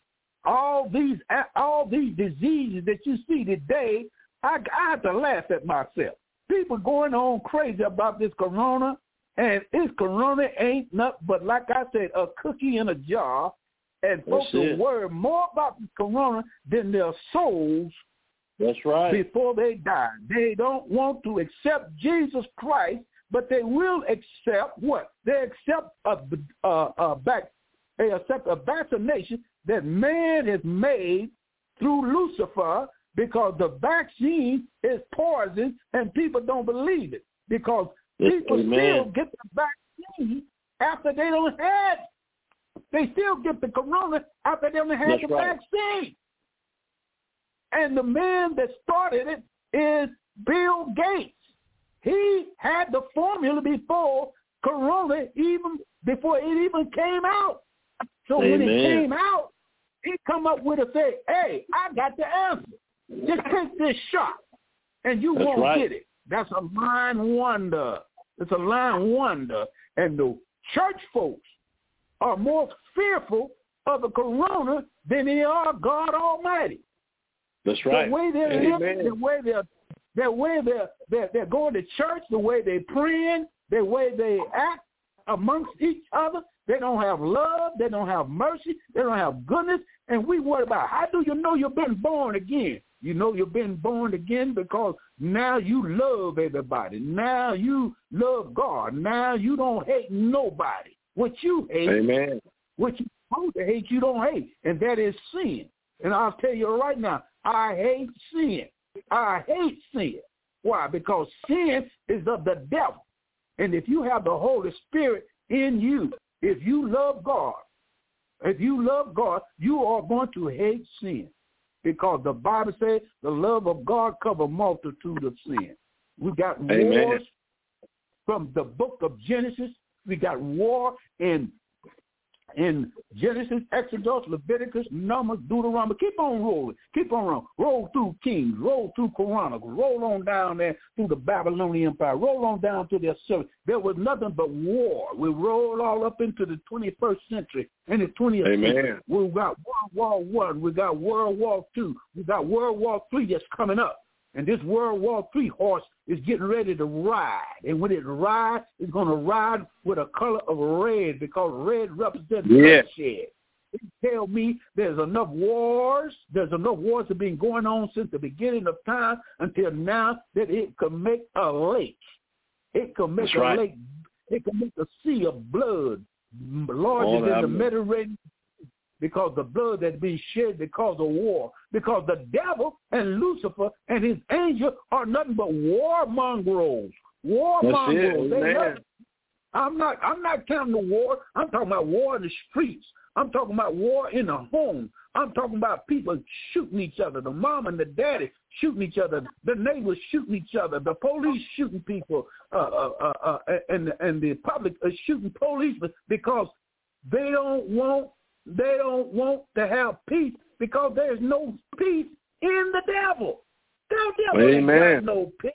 all these, all these diseases that you see today. I, I have to laugh at myself. People going on crazy about this corona, and this corona ain't nothing but, like I said, a cookie in a jar. And folks will worry more about the corona than their souls. That's right. Before they die. They don't want to accept Jesus Christ, but they will accept what? They accept a, a, a, back, they accept a vaccination that man has made through Lucifer, because the vaccine is poison and people don't believe it, because yes, people amen. still get the vaccine after they don't have it. They still get the corona after they don't have That's the right. vaccine. And the man that started it is Bill Gates. He had the formula before corona, even before it even came out. So Amen. when it came out, he come up with a say, hey, I got the answer. Just take this shot, and you That's won't right. get it. That's a lying wonder. It's a lying wonder. And the church folks are more fearful of the corona than they are God Almighty. That's right. The way they're Amen. living, the way they're, the way they're, they're, they're going to church, the way they're praying, the way they act amongst each other, they don't have love, they don't have mercy, they don't have goodness, and we worry about, how do you know you've been born again? You know you've been born again because now you love everybody. Now you love God. Now you don't hate nobody. What you hate, Amen. what you supposed to hate, you don't hate, and that is sin. And I'll tell you right now, I hate sin. I hate sin. Why? Because sin is of the devil. And if you have the Holy Spirit in you, if you love God, if you love God, you are going to hate sin. Because the Bible says the love of God covers a multitude of sin. We got Amen. wars from the book of Genesis. We got war in in Genesis, Exodus, Leviticus, Numbers, Deuteronomy. Keep on rolling. Keep on rolling. Roll through Kings. Roll through Chronicles. Roll on down there through the Babylonian Empire. Roll on down to the Assyrian. There was nothing but war. We rolled all up into the twenty-first century and the twentieth Amen. century. We got World War One. We got World War Two. We got World War Three that's coming up. And this World War Three horse is getting ready to ride. And when it rides, it's going to ride with a color of red, because red represents yeah. bloodshed. It tell me there's enough wars, there's enough wars that have been going on since the beginning of time until now that it can make a lake. It can make That's a right. lake. It can make a sea of blood larger than the Mediterranean, because the blood that's been shed because of war. Because the devil and Lucifer and his angel are nothing but warmongers. Warmongers. They love, I'm not I'm not counting the war. I'm talking about war in the streets. I'm talking about war in the home. I'm talking about people shooting each other. The mom and the daddy shooting each other. The neighbors shooting each other. The police shooting people. Uh, uh, uh, uh, and, and the public are shooting policemen because they don't want They don't want to have peace, because there's no peace in the devil. The devil Amen. ain't got no peace.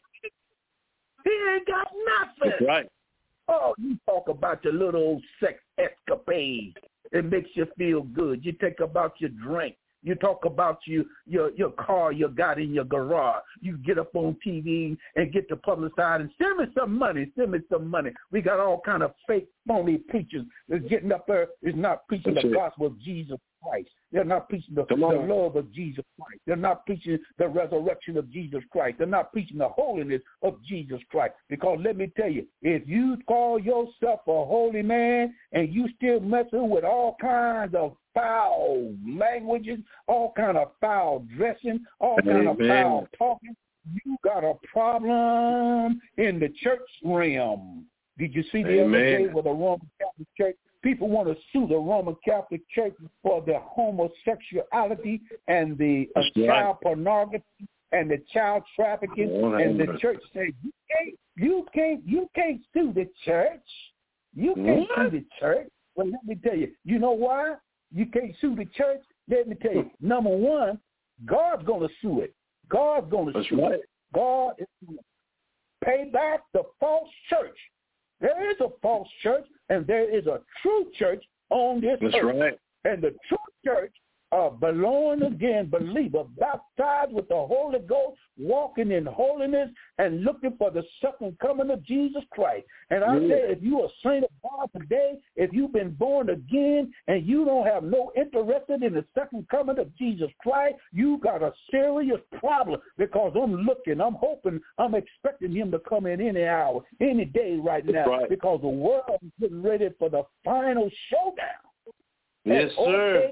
He ain't got nothing. That's right. Oh, you talk about your little old sex escapades. It makes you feel good. You think about your drink. You talk about you, your your car you got in your garage. You get up on T V and get to publicize and send me some money. Send me some money. We got all kind of fake, phony preachers that's getting up there is not preaching that's the it. gospel of Jesus Christ. They're not preaching the, the love of Jesus Christ. They're not preaching the resurrection of Jesus Christ. They're not preaching the holiness of Jesus Christ. Because let me tell you, if you call yourself a holy man and you still messing with all kinds of foul languages, all kind of foul dressing, all kind of foul talking, you got a problem in the church realm. Did you see the Amen. other day with the Roman Catholic Church? People want to sue the Roman Catholic Church for their homosexuality and the uh, child right. pornography and the child trafficking. Oh, and the church says you can't, you can't, you can't sue the church. You can't what? sue the church. Well, let me tell you. You know why you can't sue the church? Let me tell you. Number one, God's going to sue it. God's going to sue right. it. God is going to pay back the false church. There is a false church, and there is a true church on this That's earth. Right. And the true church are born again believers, baptized with the Holy Ghost, walking in holiness and looking for the second coming of Jesus Christ. And I yeah. say, if you're a saint of God today, if you've been born again and you don't have no interest in the second coming of Jesus Christ, you got a serious problem, because I'm looking, I'm hoping, I'm expecting him to come in any hour, any day right now, right. because the world is getting ready for the final showdown. Yes, sir.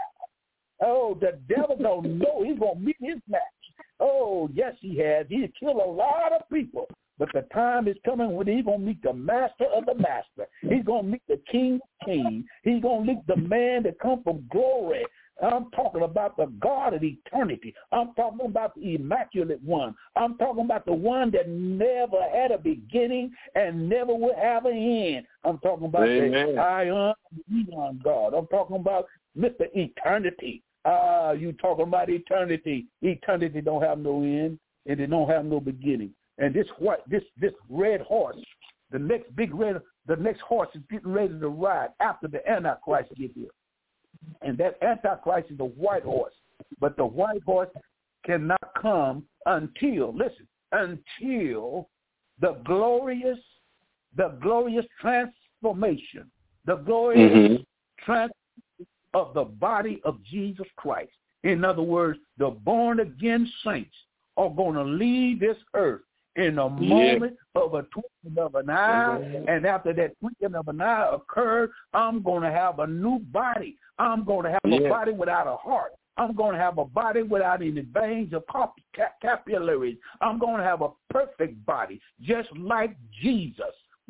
Oh, the devil don't know he's going to meet his match. Oh, yes, he has. He's killed a lot of people. But the time is coming when he's going to meet the master of the master. He's going to meet the king of kings. He's going to meet the man that comes from glory. I'm talking about the God of eternity. I'm talking about the immaculate one. I'm talking about the one that never had a beginning and never will have an end. I'm talking about Amen. the Ion, Eon God. I'm talking about Mister Eternity. Ah, uh, you talking about eternity. Eternity don't have no end, and it don't have no beginning. And this white, this this red horse, the next big red, the next horse is getting ready to ride after the Antichrist gets here. And that Antichrist is a white horse. But the white horse cannot come until, listen, until the glorious, the glorious transformation, the glorious mm-hmm. transformation of the body of Jesus Christ. In other words, the born-again saints are going to leave this earth in a moment yeah. of a twinkling of an eye. Mm-hmm. And after that twinkling of an eye occurred, I'm going to have a new body. I'm going to have yeah. a body without a heart. I'm going to have a body without any veins or capillaries. I'm going to have a perfect body, just like Jesus.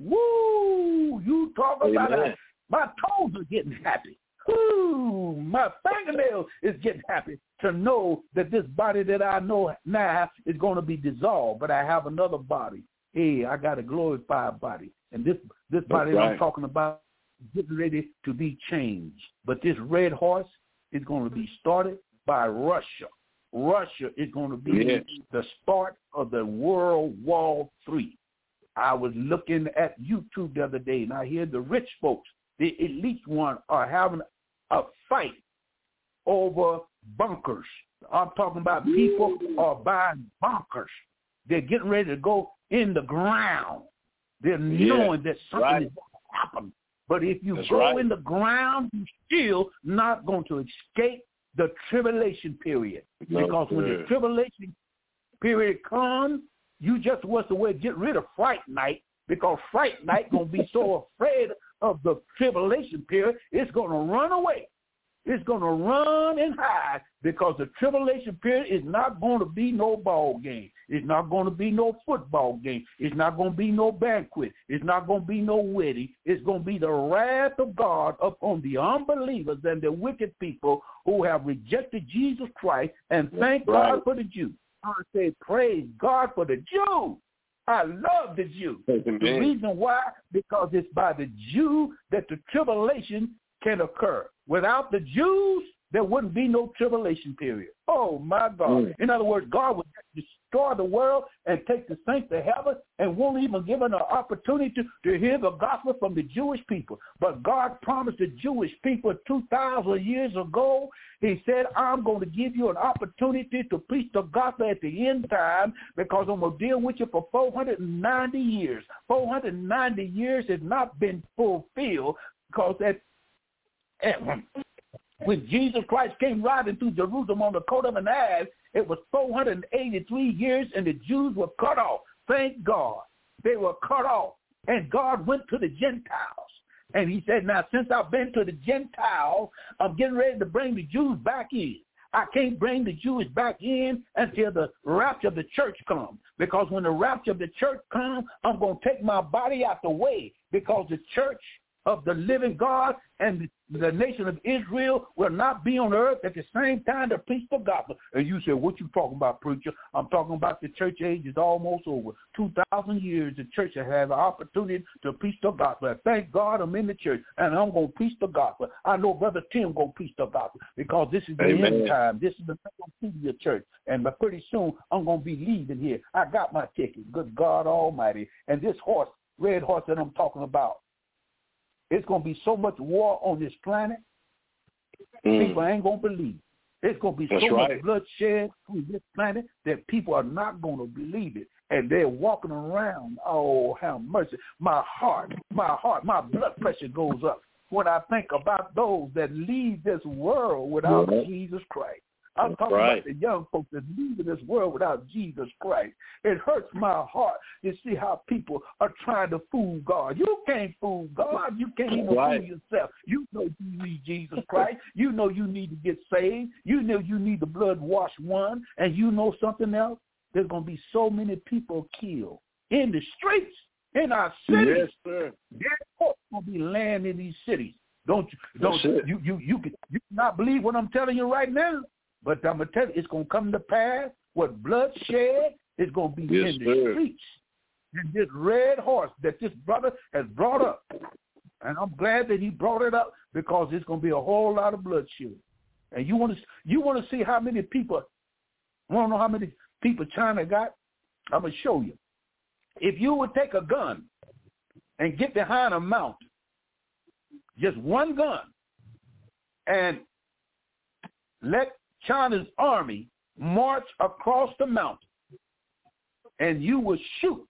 Woo! You talk about that. My toes are getting happy. Ooh, my fingernail is getting happy to know that this body that I know now is going to be dissolved, but I have another body. Hey, I got a glorified body. And this, this body right. that I'm talking about is getting ready to be changed. But this red horse is going to be started by Russia. Russia is going to be yes. the start of the World War Three. I was looking at YouTube the other day, and I hear the rich folks, the elite one, are having a fight over bunkers. I'm talking about people are buying bunkers. They're getting ready to go in the ground. They're yeah, knowing that something right. is going to happen. But if you That's go right. in the ground, you're still not going to escape the tribulation period. No, because when the tribulation period comes, you just was the way to get rid of fright night, because fright night going to be so afraid of the tribulation period, it's going to run away. It's going to run and hide, because the tribulation period is not going to be no ball game. It's not going to be no football game. It's not going to be no banquet. It's not going to be no wedding. It's going to be the wrath of God upon the unbelievers and the wicked people who have rejected Jesus Christ. And thank right. God for the Jews. I say praise God for the Jews. I love the Jew. Amen. The reason why, because it's by the Jew that the tribulation can occur. Without the Jews, there wouldn't be no tribulation period. Oh, my God. Mm. In other words, God would destroy the world and take the saints to heaven and won't even give them an opportunity to, to hear the gospel from the Jewish people. But God promised the Jewish people two thousand years ago, he said, I'm going to give you an opportunity to preach the gospel at the end time because I'm going to deal with you for four hundred ninety years. four hundred ninety years has not been fulfilled because at, at when Jesus Christ came riding through Jerusalem on the coat of an ass, it was four hundred eighty-three years, and the Jews were cut off. Thank God. They were cut off. And God went to the Gentiles. And he said, now, since I've been to the Gentiles, I'm getting ready to bring the Jews back in. I can't bring the Jews back in until the rapture of the church comes. Because when the rapture of the church comes, I'm going to take my body out the way because the church of the living God and the nation of Israel will not be on earth at the same time to preach the gospel. And you say, what you talking about, preacher? I'm talking about the church age is almost over. two thousand years, the church has had the opportunity to preach the gospel. And thank God I'm in the church, and I'm going to preach the gospel. I know Brother Tim going to preach the gospel because this is the Amen. End time. This is the Pennsylvania church. And but pretty soon, I'm going to be leaving here. I got my ticket. Good God Almighty. And this horse, red horse that I'm talking about, it's going to be so much war on this planet, mm. people ain't going to believe. It's going to be That's so right. much bloodshed on this planet that people are not going to believe it. And they're walking around, oh, have mercy. My heart, my heart, my blood pressure goes up when I think about those that leave this world without mm-hmm. Jesus Christ. I'm talking right. about the young folks that leave this world without Jesus Christ. It hurts my heart to see how people are trying to fool God. You can't fool God. You can't even right. fool yourself. You know you need Jesus Christ. You know you need to get saved. You know you need the blood-washed one. And you know something else? There's going to be so many people killed in the streets, in our cities. Yes, sir. There's going to be land in these cities. Don't you? Don't you? You, you, you, can, you cannot believe what I'm telling you right now. But I'm going to tell you, it's going to come to pass. What bloodshed is going to be yes, in the sir. streets. And this red horse that this brother has brought up, and I'm glad that he brought it up because it's going to be a whole lot of bloodshed. And you want to you want to see how many people, want to know how many people China got? I'm going to show you. If you would take a gun and get behind a mountain, just one gun, and let China's army march across the mountain, and you will shoot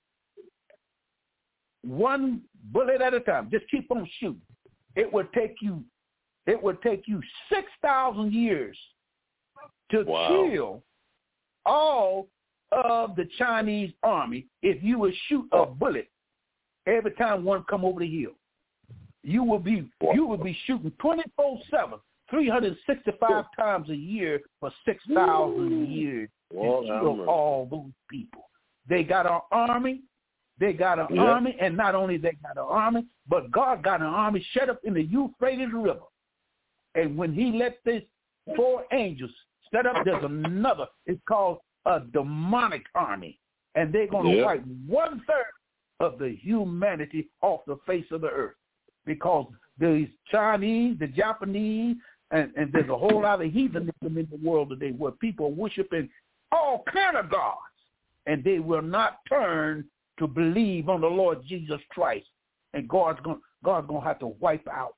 one bullet at a time. Just keep on shooting. It would take you, it would take you six thousand years to wow. kill all of the Chinese army if you would shoot a bullet every time one come over the hill. You will be, wow. you will be shooting twenty-four seven. three hundred sixty-five times a year for six thousand years to kill all those people. They got an army. They got an yeah. army, and not only they got an army, but God got an army shut up in the Euphrates River. And when he let these four angels set up, there's another. It's called a demonic army. And they're going to yeah. wipe one-third of the humanity off the face of the earth because these Chinese, the Japanese, And, and there's a whole lot of heathenism in the world today where people are worshiping all kind of gods, and they will not turn to believe on the Lord Jesus Christ. And God's going God's going to have to wipe out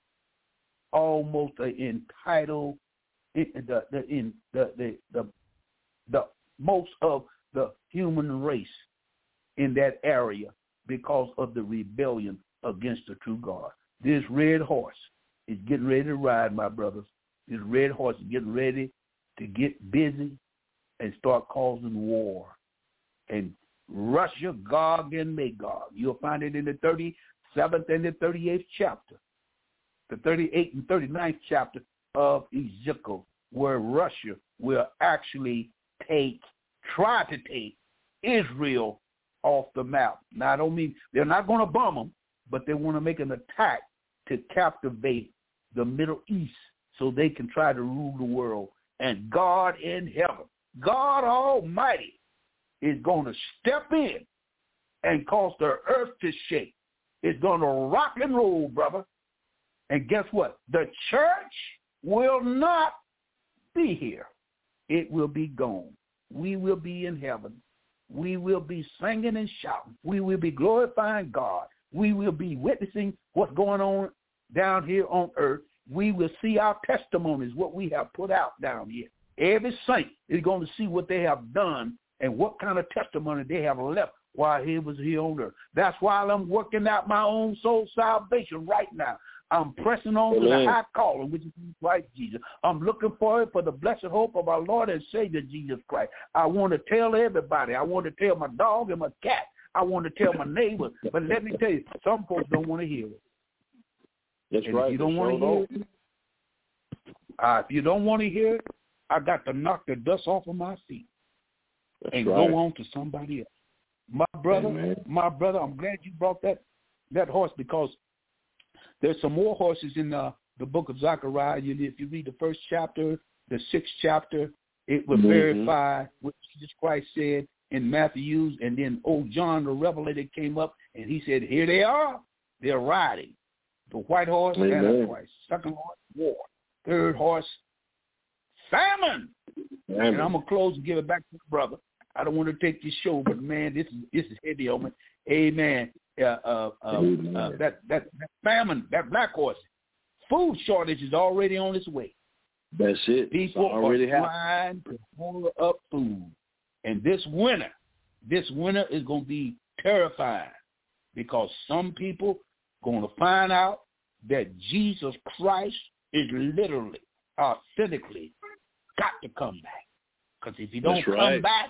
almost the entitled the the in the the, the the most of the human race in that area because of the rebellion against the true God. This red horse is getting ready to ride, my brothers. This red horse is getting ready to get busy and start causing war. And Russia, Gog and Magog. You'll find it in the thirty-seventh and the thirty-eighth chapter, the thirty-eighth and thirty-ninth chapter of Ezekiel, where Russia will actually take, try to take Israel off the map. Now, I don't mean they're not going to bomb them, but they want to make an attack to captivate the Middle East so they can try to rule the world. And God in heaven, God Almighty, is going to step in and cause the earth to shake. It's going to rock and roll, brother. And guess what? The church will not be here. It will be gone. we will be in heaven. We will be singing and shouting. We will be glorifying God. We will be witnessing what's going on down here on earth. We will see our testimonies, what we have put out down here. Every saint is going to see what they have done and what kind of testimony they have left while he was here on earth. That's why I'm working out my own soul salvation right now. I'm pressing on to the high calling, which is Christ Jesus. I'm looking forward for the blessed hope of our Lord and Savior, Jesus Christ. I want to tell everybody. I want to tell my dog and my cat. I want to tell my neighbor. But let me tell you, some folks don't want to hear it. That's and right. If you don't want to hear it, uh, if you don't want to hear it, I got to knock the dust off of my feet That's and right. go on to somebody else. My brother, Amen. my brother, I'm glad you brought that that horse, because there's some more horses in the, the book of Zechariah. You, if you read the first chapter, the sixth chapter, it will mm-hmm. verify what Jesus Christ said in Matthew. And then old John the Revelator came up and he said, here they are. They're riding. The white horse, Amen. Antichrist. Second horse, war. Third horse, famine. Amen. And I'm going to close and give it back to the brother. I don't want to take this show, but, man, this is this is heavy on me. Amen. Uh, uh, uh, uh, that, that, that famine, that black horse, food shortage is already on its way. That's it. People already are trying to pour up food. And this winter, this winter is going to be terrifying, because some people going to find out that Jesus Christ is literally, authentically got to come back. Because if he don't That's come right. back,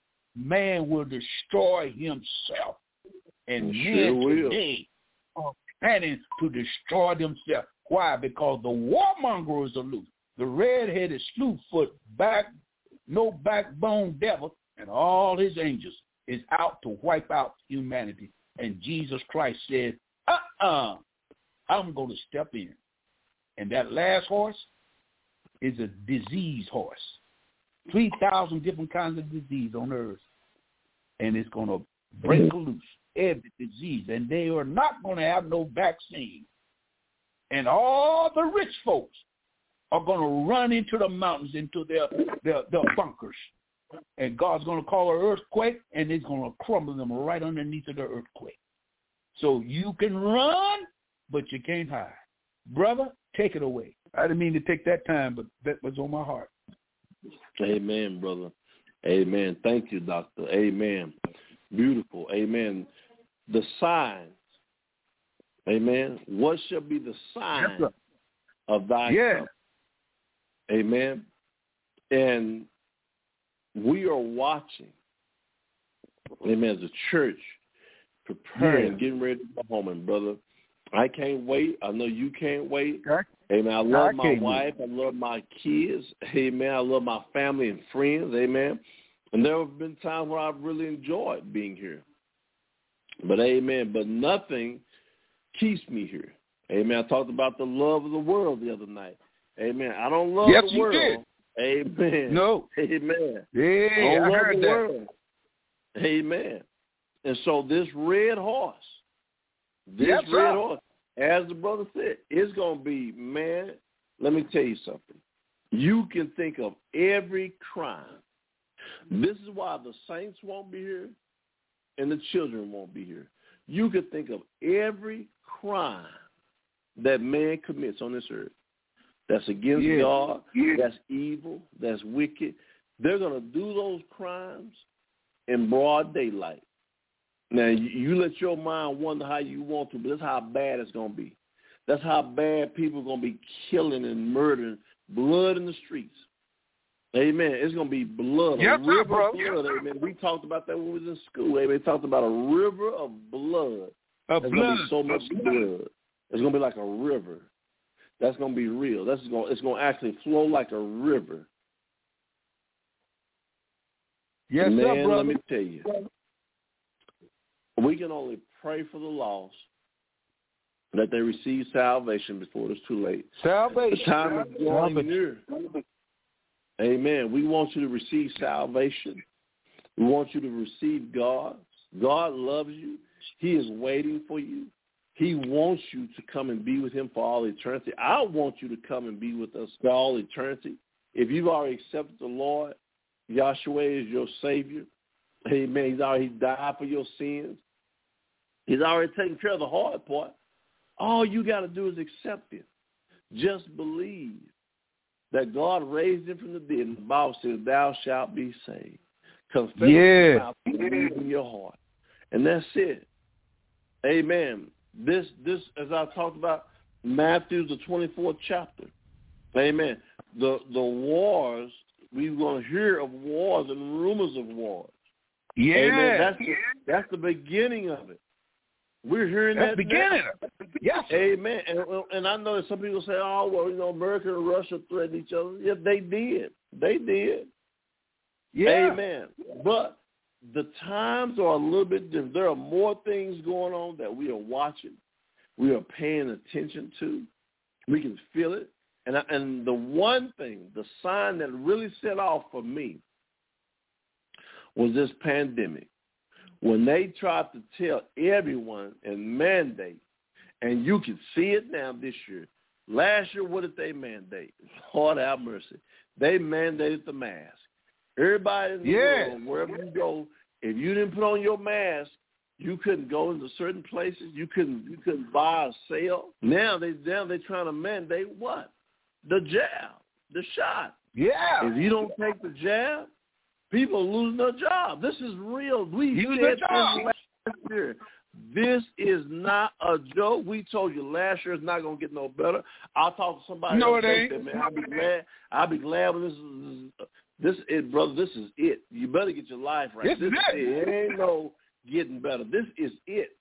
man will destroy himself. And sure men will. today are planning to destroy themselves. Why? Because the warmongers are loose. The red-headed slewfoot, back, no backbone devil, and all his angels is out to wipe out humanity. And Jesus Christ said, uh-uh, I'm going to step in. And that last horse is a disease horse. three thousand different kinds of disease on earth. And it's going to break loose every disease. And they are not going to have no vaccine. And all the rich folks are going to run into the mountains, into their, their, their bunkers. And God's going to call an earthquake, and it's going to crumble them right underneath of the earthquake. So you can run, but you can't hide. Brother, take it away. I didn't mean to take that time, but that was on my heart. Amen, brother. Amen. Thank you, doctor. Amen. Beautiful. Amen. The signs. Amen. What shall be the sign yes, of thy yeah. coming? Amen. And we are watching, amen, as a church, preparing, yeah. getting ready to go home. And, brother, I can't wait. I know you can't wait. Okay. Amen. I love I my wife. wait. I love my kids. Amen. I love my family and friends. Amen. And there have been times where I've really enjoyed being here. But, amen, but nothing keeps me here. Amen. I talked about the love of the world the other night. Amen. I don't love yes, the world. Did. Amen. No. Amen. Yeah, I don't I love heard the that. world. Amen. And so this red horse, this yes, red sir. horse, as the brother said, it's going to be, man, let me tell you something. You can think of every crime. This is why the saints won't be here and the children won't be here. You can think of every crime that man commits on this earth. That's against yeah. God, yeah. that's evil, that's wicked. They're going to do those crimes in broad daylight. Now, you, you let your mind wonder how you want to, but that's how bad it's going to be. That's how bad people are going to be killing and murdering, blood in the streets. Amen. It's going to be blood, yes, a river sir, of blood. Yes, amen. We talked about that when we was in school. Amen. We talked about a river of blood. Of There's blood. going to be so much blood. It's going to be like a river. That's going to be real. That's going. It's going to actually flow like a river. Yes, man, sir, brother. let me tell you, we can only pray for the lost that they receive salvation before it's too late. Salvation. The time is drawing near. Amen. We want you to receive salvation. We want you to receive God. God loves you. He is waiting for you. He wants you to come and be with him for all eternity. I want you to come and be with us for all eternity. If you've already accepted the Lord, Yahshua is your Savior. Amen. He's already died for your sins. He's already taken care of the hard part. All you got to do is accept it. Just believe that God raised him from the dead. And the Bible says, thou shalt be saved. Confess with your mouth, believe in your heart. And that's it. Amen. This, this, as I talked about, Matthew, the twenty-fourth chapter. Amen. The the wars, we're going to hear of wars and rumors of wars. Yeah. Amen. That's the, that's the beginning of it. We're hearing that's that beginning. Now. Yes. Amen. And, and I know that some people say, oh, well, you know, America and Russia threatened each other. Yeah, they did. They did. Yeah. Amen. But the times are a little bit different. There are more things going on that we are watching. We are paying attention to. We can feel it. And, I, and the one thing, the sign that really set off for me was this pandemic. When they tried to tell everyone and mandate, and you can see it now this year. Last year, what did they mandate? Lord have mercy. They mandated the mask. Everybody in the yeah. world, wherever you go, if you didn't put on your mask, you couldn't go into certain places. You couldn't you couldn't buy or sell. Now they now they're trying to mandate what? The jab, the shot. Yeah. If you don't take the jab, people are losing their job. This is real. We Lose said their job. this last year. This is not a joke. We told you last year it's not going to get no better. I'll talk to somebody no, else it ain't. said, man, I'll be glad. I'll be glad when this is this is brother. This is it. You better get your life right. This, this is it. it. It ain't no getting better. This is it.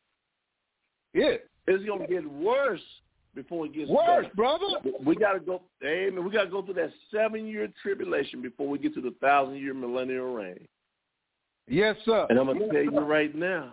It. It's going to get worse before it gets worse, better. brother. We got to go. Amen. We got to go through that seven-year tribulation before we get to the thousand-year millennial reign. Yes, sir. And I'm going to tell you right now,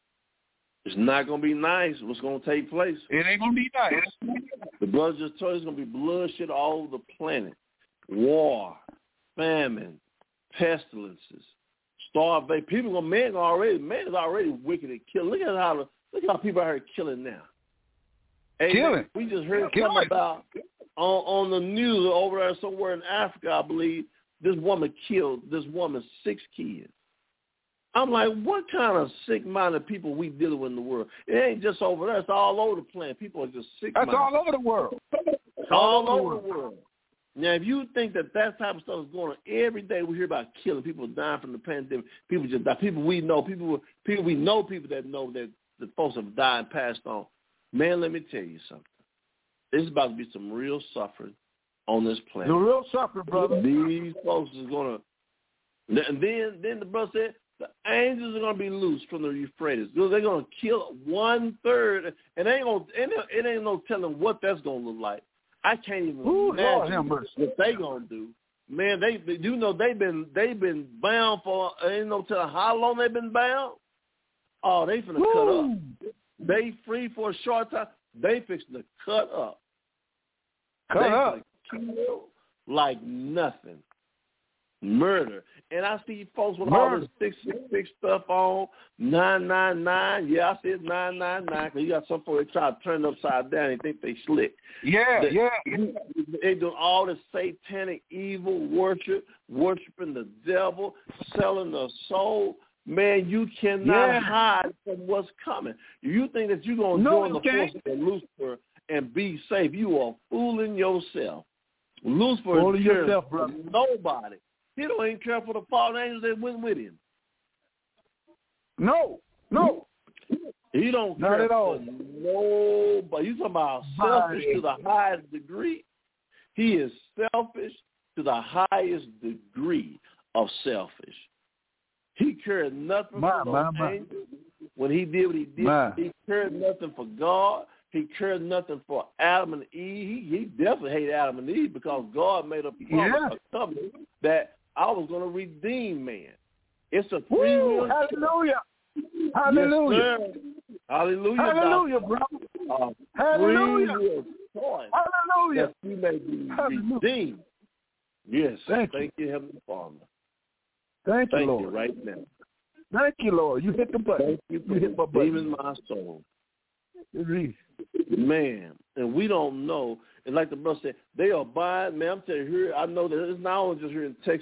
it's not going to be nice what's going to take place. It ain't going to be nice. The brothers just told you it's going to be bloodshed all over the planet. War, famine, pestilences, starvation. People, man, already, man is already wicked and killing. Look at how look how people are killing now. Hey, killing. Man, we just heard killing. something about on, on the news over there somewhere in Africa, I believe. This woman killed this woman's six kids. I'm like, what kind of sick-minded people we dealing with in the world? It ain't just over there. It's all over the planet. People are just sick-minded. That's all over the world. It's all, all over the world. world. Now, if you think that that type of stuff is going on, every day we hear about killing, people dying from the pandemic, people just die, people we know, people people we know, people that know that the folks have died and passed on. Man, let me tell you something. There's about to be some real suffering on this planet. The real suffering, brother. These folks is going to, and then, then the brother said, the angels are going to be loose from the Euphrates. They're going to kill one-third, and it ain't, gonna, it ain't no telling what that's going to look like. I can't even Ooh, imagine what they going to do. Man, they, they you know they've been they've been bound for ain't no telling how long they've been bound. Oh, they finna Ooh. cut up. They free for a short time. They fixing to cut up. Cut they up kill like nothing. Murder. And I see folks with Murder. all this six six six stuff on, nine nine nine. Yeah, I said nine nine nine because you got some folks that try to turn it upside down and think they slick. Yeah, they, yeah. They do all this satanic evil worship, worshiping the devil, selling the soul. Man, you cannot yeah. hide from what's coming. You think that you're going to no, join the can't. forces of Lucifer and be safe. You are fooling yourself. Lucifer fooling is yourself, brother. Nobody. He don't even care for the fallen angels that went with him. No, no. He don't Not care at all. for nobody. You talking about selfish to the highest degree? He is selfish to the highest degree of selfish. He cared nothing my, for my, those my. angels. When he did what he did, my. he cared nothing for God. He cared nothing for Adam and Eve. He, he definitely hated Adam and Eve because God made a promise, yeah. a covenant that I was going to redeem man. It's a free will. Hallelujah. Hallelujah. Yes, Hallelujah. Hallelujah, brother. Uh, Hallelujah. Free will choice. Hallelujah. That you may be Hallelujah. redeemed. Yes. Thank, Thank you, Heavenly Father. Thank you, Thank Lord. you right now. Thank you, Lord. You hit the button. Thank you for you hit my redeeming button. my soul. Read. Man, and we don't know. And like the brother said, they are buying. Man, I'm telling you, here I know that it's not only just here in Texas.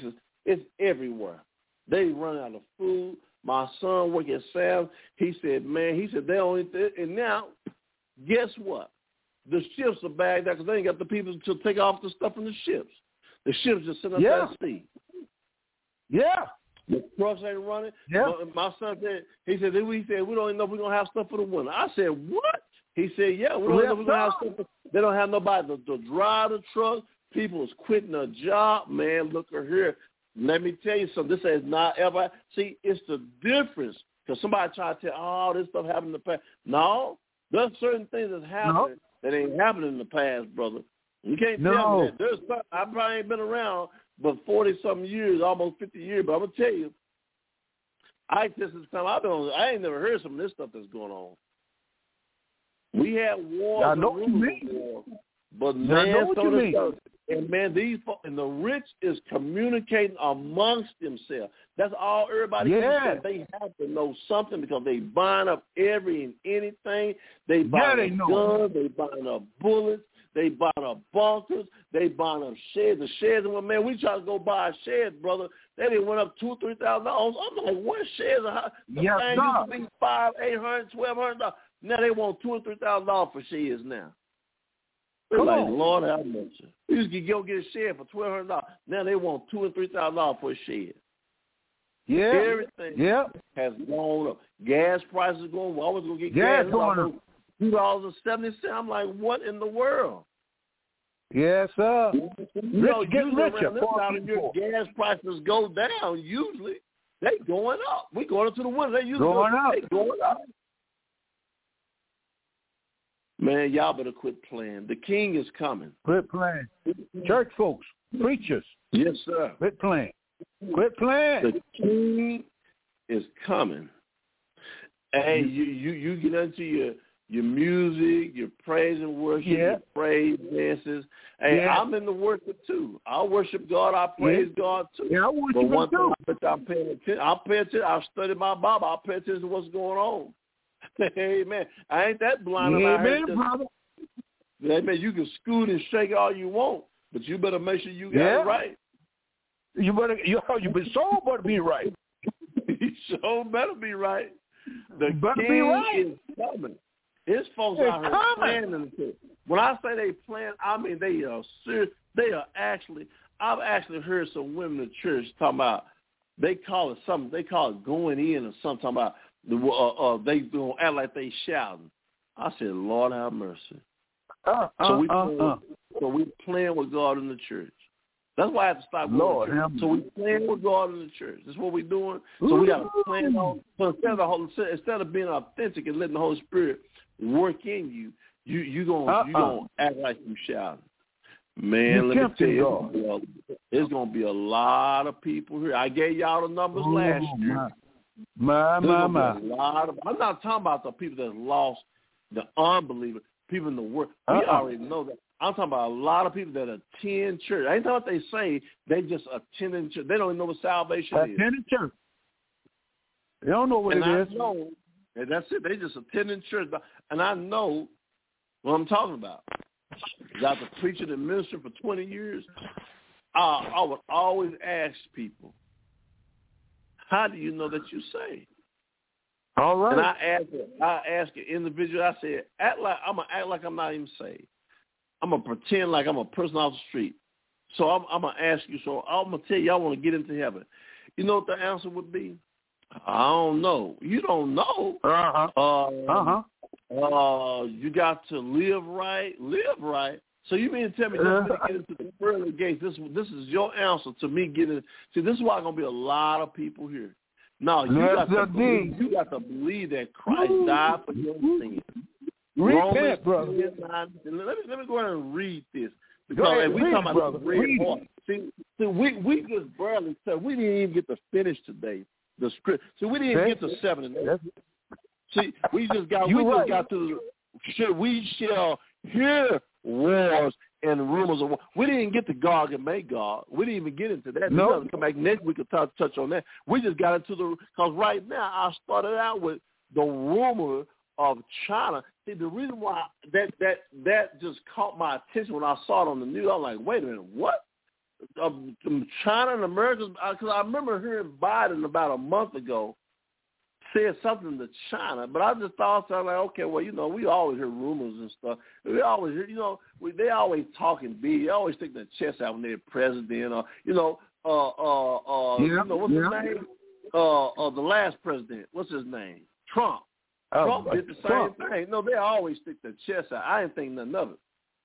It's everywhere. They run out of food. My son work at Sam's. He said, man, he said, they only, th-. and now, guess what? The ships are bagged out because they ain't got the people to take off the stuff from the ships. The ships just sitting up Yeah. there at sea. Yeah. The trucks ain't running. Yeah. My, my son said, he said, we said, we don't even know if we're going to have stuff for the winter. I said, what? He said, yeah, we don't Well, know if we're going to have stuff for, they don't have nobody to, to drive the truck. People is quitting their job. Man, look at here. Let me tell you something. This has not ever, see, it's the difference. Because somebody try to tell, oh, this stuff happened in the past. No, there's certain things that's happening no. that ain't happening in the past, brother. You can't no. tell me that. There's some, I probably ain't been around but forty-something years, almost fifty years, but I'm going to tell you, I just this time I've been on, I ain't never heard some of this stuff that's going on. We had wars I know and rumors of war, but man, some of this stuff, and man, these and the rich is communicating amongst themselves. That's all everybody yeah. can say. They have to know something because they buying up every and anything. They buying yeah, they up guns, they buying up bullets, they buying up bunkers, they buying up sheds. The sheds, and man, we try to go buy a shed, brother. They didn't went up two, three thousand dollars. I'm like, what sheds? Are the yes, thing used to be five, eight hundred, twelve hundred dollars. Now they want two or three thousand dollars for sheds now. They're Come like, on. Lord have mercy. You used to go get a shed for twelve hundred dollars. Now they want two or three thousand dollars for a shed. Yeah. Everything yeah. has gone up. Gas prices going. We're always gonna get gas gas going up. Two dollars and seventy cents. I'm like, what in the world? Yes, sir. You Rich know, get usually richer. around this time of year, gas prices go down. Usually, they going up. We going into the winter. They usually going up. They going up. Man, y'all better quit playing. The King is coming. Quit playing. Church folks, preachers. Yes, sir. Quit playing. Quit playing. The King is coming. Hey, you you, you get into your your music, your praise and worship, yeah. your praise dances. Hey, yeah. I'm in the worship too. I worship God. I praise yeah. God too. Yeah, I worship but one too. thing I I'm paying attention. I pay attention. I study my Bible. I pay attention to what's going on. Amen. I ain't that blind. Amen, brother. Amen. You can scoot and shake all you want, but you better make sure you got yeah. it right. You better. You you been so better be right. You sure better be right. The you better King be right. is coming. His folks It's out here coming. planning it. When I say they plan, I mean they are serious. They are actually. I've actually heard some women in church talking about. They call it something. They call it going in or something. Talking about the uh, uh, they gonna act like they shouting. I said, Lord have mercy. Uh, uh, so we uh, playing, uh. so we playing with God in the church. That's why I have to stop going Lord, to church. So we playing with God in the church. That's what we're doing. So we got to plan on. So instead of the whole, instead of being authentic and letting the Holy Spirit work in you, you you gonna uh-uh. you gonna act like you shouting. Man, you let me tell you, God. there's gonna be a lot of people here. I gave y'all the numbers oh, last year. My, my, my. A lot of, I'm not talking about the people that lost, the unbelievers, people in the world. We uh-uh. already know that. I'm talking about a lot of people that attend church. I ain't talking about they say they just attend church. They don't even know what salvation attend is. Attending church. They don't know what and it I is. Know, and that's it. They just attending church. And I know what I'm talking about. After preaching and ministering for twenty years, I, I would always ask people, how do you know that you saved? All right. And I asked, I asked an individual, I said, act like I'm going to act like I'm not even saved. I'm going to pretend like I'm a person off the street. So I'm, I'm going to ask you, so I'm going to tell you, I want to get into heaven. You know what the answer would be? I don't know. You don't know. Uh-huh. Uh, uh-huh. Uh, you got to live right, live right. So you mean to tell me just uh, to get into the pearly gates, this this is your answer to me getting. See, this is why going to be a lot of people here. No, you got to believe, you got to believe that Christ died for your sins. Repent, brother. Let me let me go ahead and read this because ahead, we talking about the red horse. See, see, we we just barely said we didn't even get to finish today. The script. So we didn't even get to seven and eight. See, we just got you we right. just got to should we shall hear wars and rumors of war. We didn't get to Gog and Magog. We didn't even get into that. No. Nope. Come back next week and touch touch on that. We just got into the because right now I started out with the rumor of China. See, the reason why that that that just caught my attention when I saw it on the news, I'm like, wait a minute, what? um, China and America, because I remember hearing Biden about a month ago said something to China, but I just thought something like, okay, well, you know, we always hear rumors and stuff. We always hear, you know, we, they always talking big. They always stick their chest out when they're president, or you know, uh, uh, uh, yeah, you know, what's yeah. his name? Uh, uh, the last president, what's his name? Trump. Oh, Trump did the same Trump. thing. No, they always stick their chest out. I didn't think nothing of it.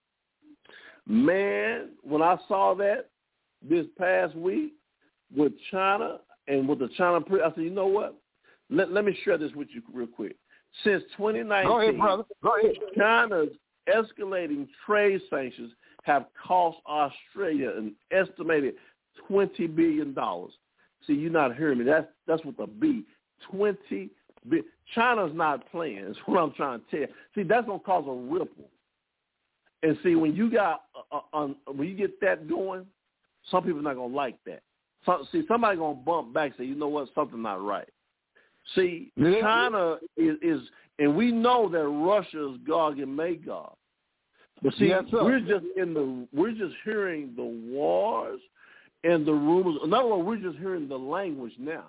Man, when I saw that this past week with China and with the China, I said, you know what? Let, let me share this with you real quick. Since twenty nineteen, Go ahead, brother. Go ahead. China's escalating trade sanctions have cost Australia an estimated twenty billion dollars. See, you're not hearing me. That's that's with a B. twenty billion. China's not playing. That's what I'm trying to tell you. See, that's going to cause a ripple. And see, when you got uh, uh, when you get that going, some people are not going to like that. So, see, somebody going to bump back and say, you know what, something not right. See, yeah. China is, is, and we know that Russia is Gog and Magog. But see, yes, we're just in the, we're just hearing the wars and the rumors. In other words, we're just hearing the language now.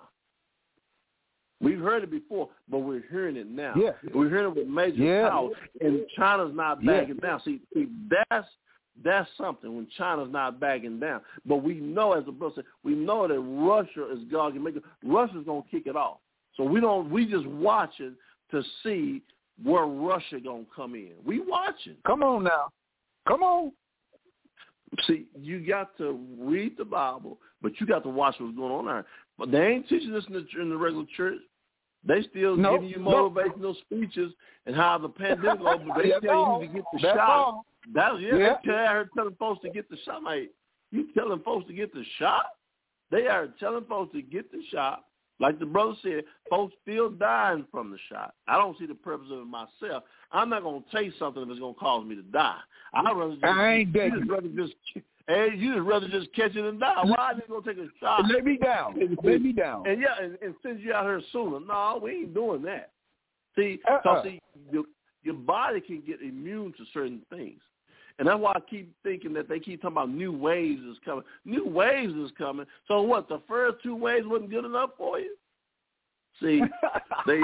We've heard it before, but we're hearing it now. Yeah. We're hearing it with major yeah. power, and China's not backing yeah. down. See, see, that's that's something when China's not backing down. But we know, as the brother said, we know that Russia is Gog and Magog. Russia's gonna kick it off. So we don't. We just watching to see where Russia gonna come in. We watching. Come on now. Come on. See, you got to read the Bible, but you got to watch what's going on there. But they ain't teaching this in the, in the regular church. They still nope. giving you motivational nope. speeches and how the pandemic goes, but they tell all. you to get the That's shot. All. That's yeah. yeah. They tell her telling folks to get the shot. Like, you telling folks to get the shot? They are telling folks to get the shot. Like the brother said, folks still dying from the shot. I don't see the purpose of it myself. I'm not going to take something that's going to cause me to die. I'd rather just, I ain't you just rather just, hey, you just rather just catch it and die. Why are they going to take a shot? Lay me down. Lay me down. And yeah, and, and send you out here sooner. No, we ain't doing that. See, uh-uh. so see, your, your body can get immune to certain things. And that's why I keep thinking that they keep talking about new waves is coming. New waves is coming. So what, the first two waves wasn't good enough for you? See, they,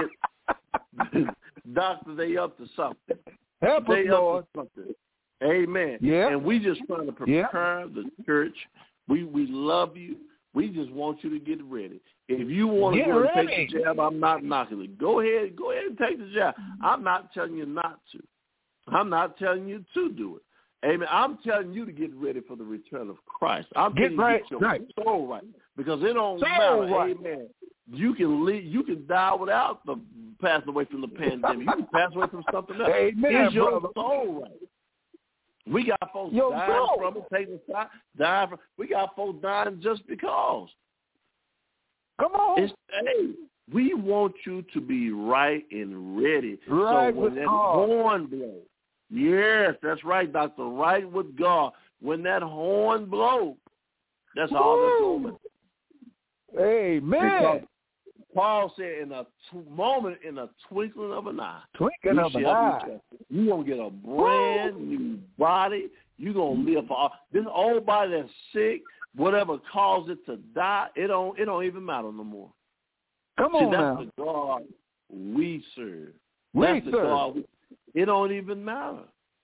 doctor, they up to something. Help they us, Lord. Up to something. Amen. Yeah. And we just trying to prepare yeah. the church. We we love you. We just want you to get ready. If you want to get go and ready. take the jab, I'm not knocking it. Go ahead, go ahead and take the jab. I'm not telling you not to. I'm not telling you to do it. Amen. I'm telling you to get ready for the return of Christ. I'm get telling right, you to get your right. soul right. Because it don't soul matter. Right. Amen. You can leave, you can die without the passing away from the pandemic. You can pass away from something else. Amen, Is your brother. soul right? We got folks your dying soul. from it, taking a shot, dying from we got folks dying just because. Come on. It's, hey, we want you to be right and ready. Right so when with that God. horn blows, yes, that's right, Doctor. Right with God. When that horn blows, that's Woo. all that's going on. Amen. Because Paul said, in a t- moment, in a twinkling of an eye, twinkling of an eye, you're going to get a brand Woo. new body. You're going to live for all. This old body that's sick, whatever caused it to die, it don't, it don't even matter no more. Come See, on that's now. the God we serve. We that's the serve. God we, it don't even matter.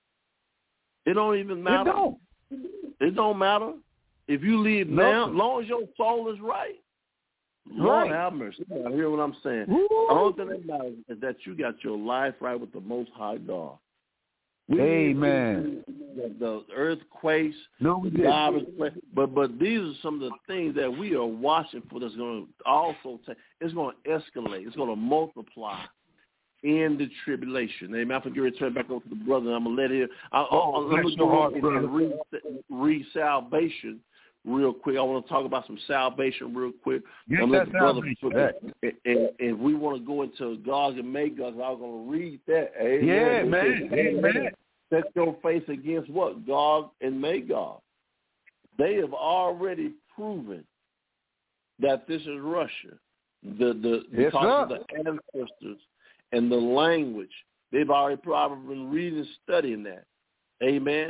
It don't even matter. It don't. It don't matter. If you leave no. now, as long as your soul is right, Lord right. have mercy. I hear what I'm saying. Woo. The only thing that matters is that you got your life right with the Most High God. We Amen. The, the earthquakes, no, we the virus, but but these are some of the things that we are watching for. That's going to also take. It's going to escalate. It's going to multiply in the tribulation. Amen. I'm going to turn back over to the brother. I'm going to let him. I, oh, I'm going to go and read, read salvation real quick. I want to talk about some salvation real quick. Get I'm that let the brother salvation. and, and, and we want to go into Gog and Magog. I'm going to read that. Amen. Yeah, man. Amen. Set your face against what? Gog and Magog. They have already proven that this is Russia. The the yes, because sir. of the ancestors and the language. They've already probably been reading and studying that. Amen.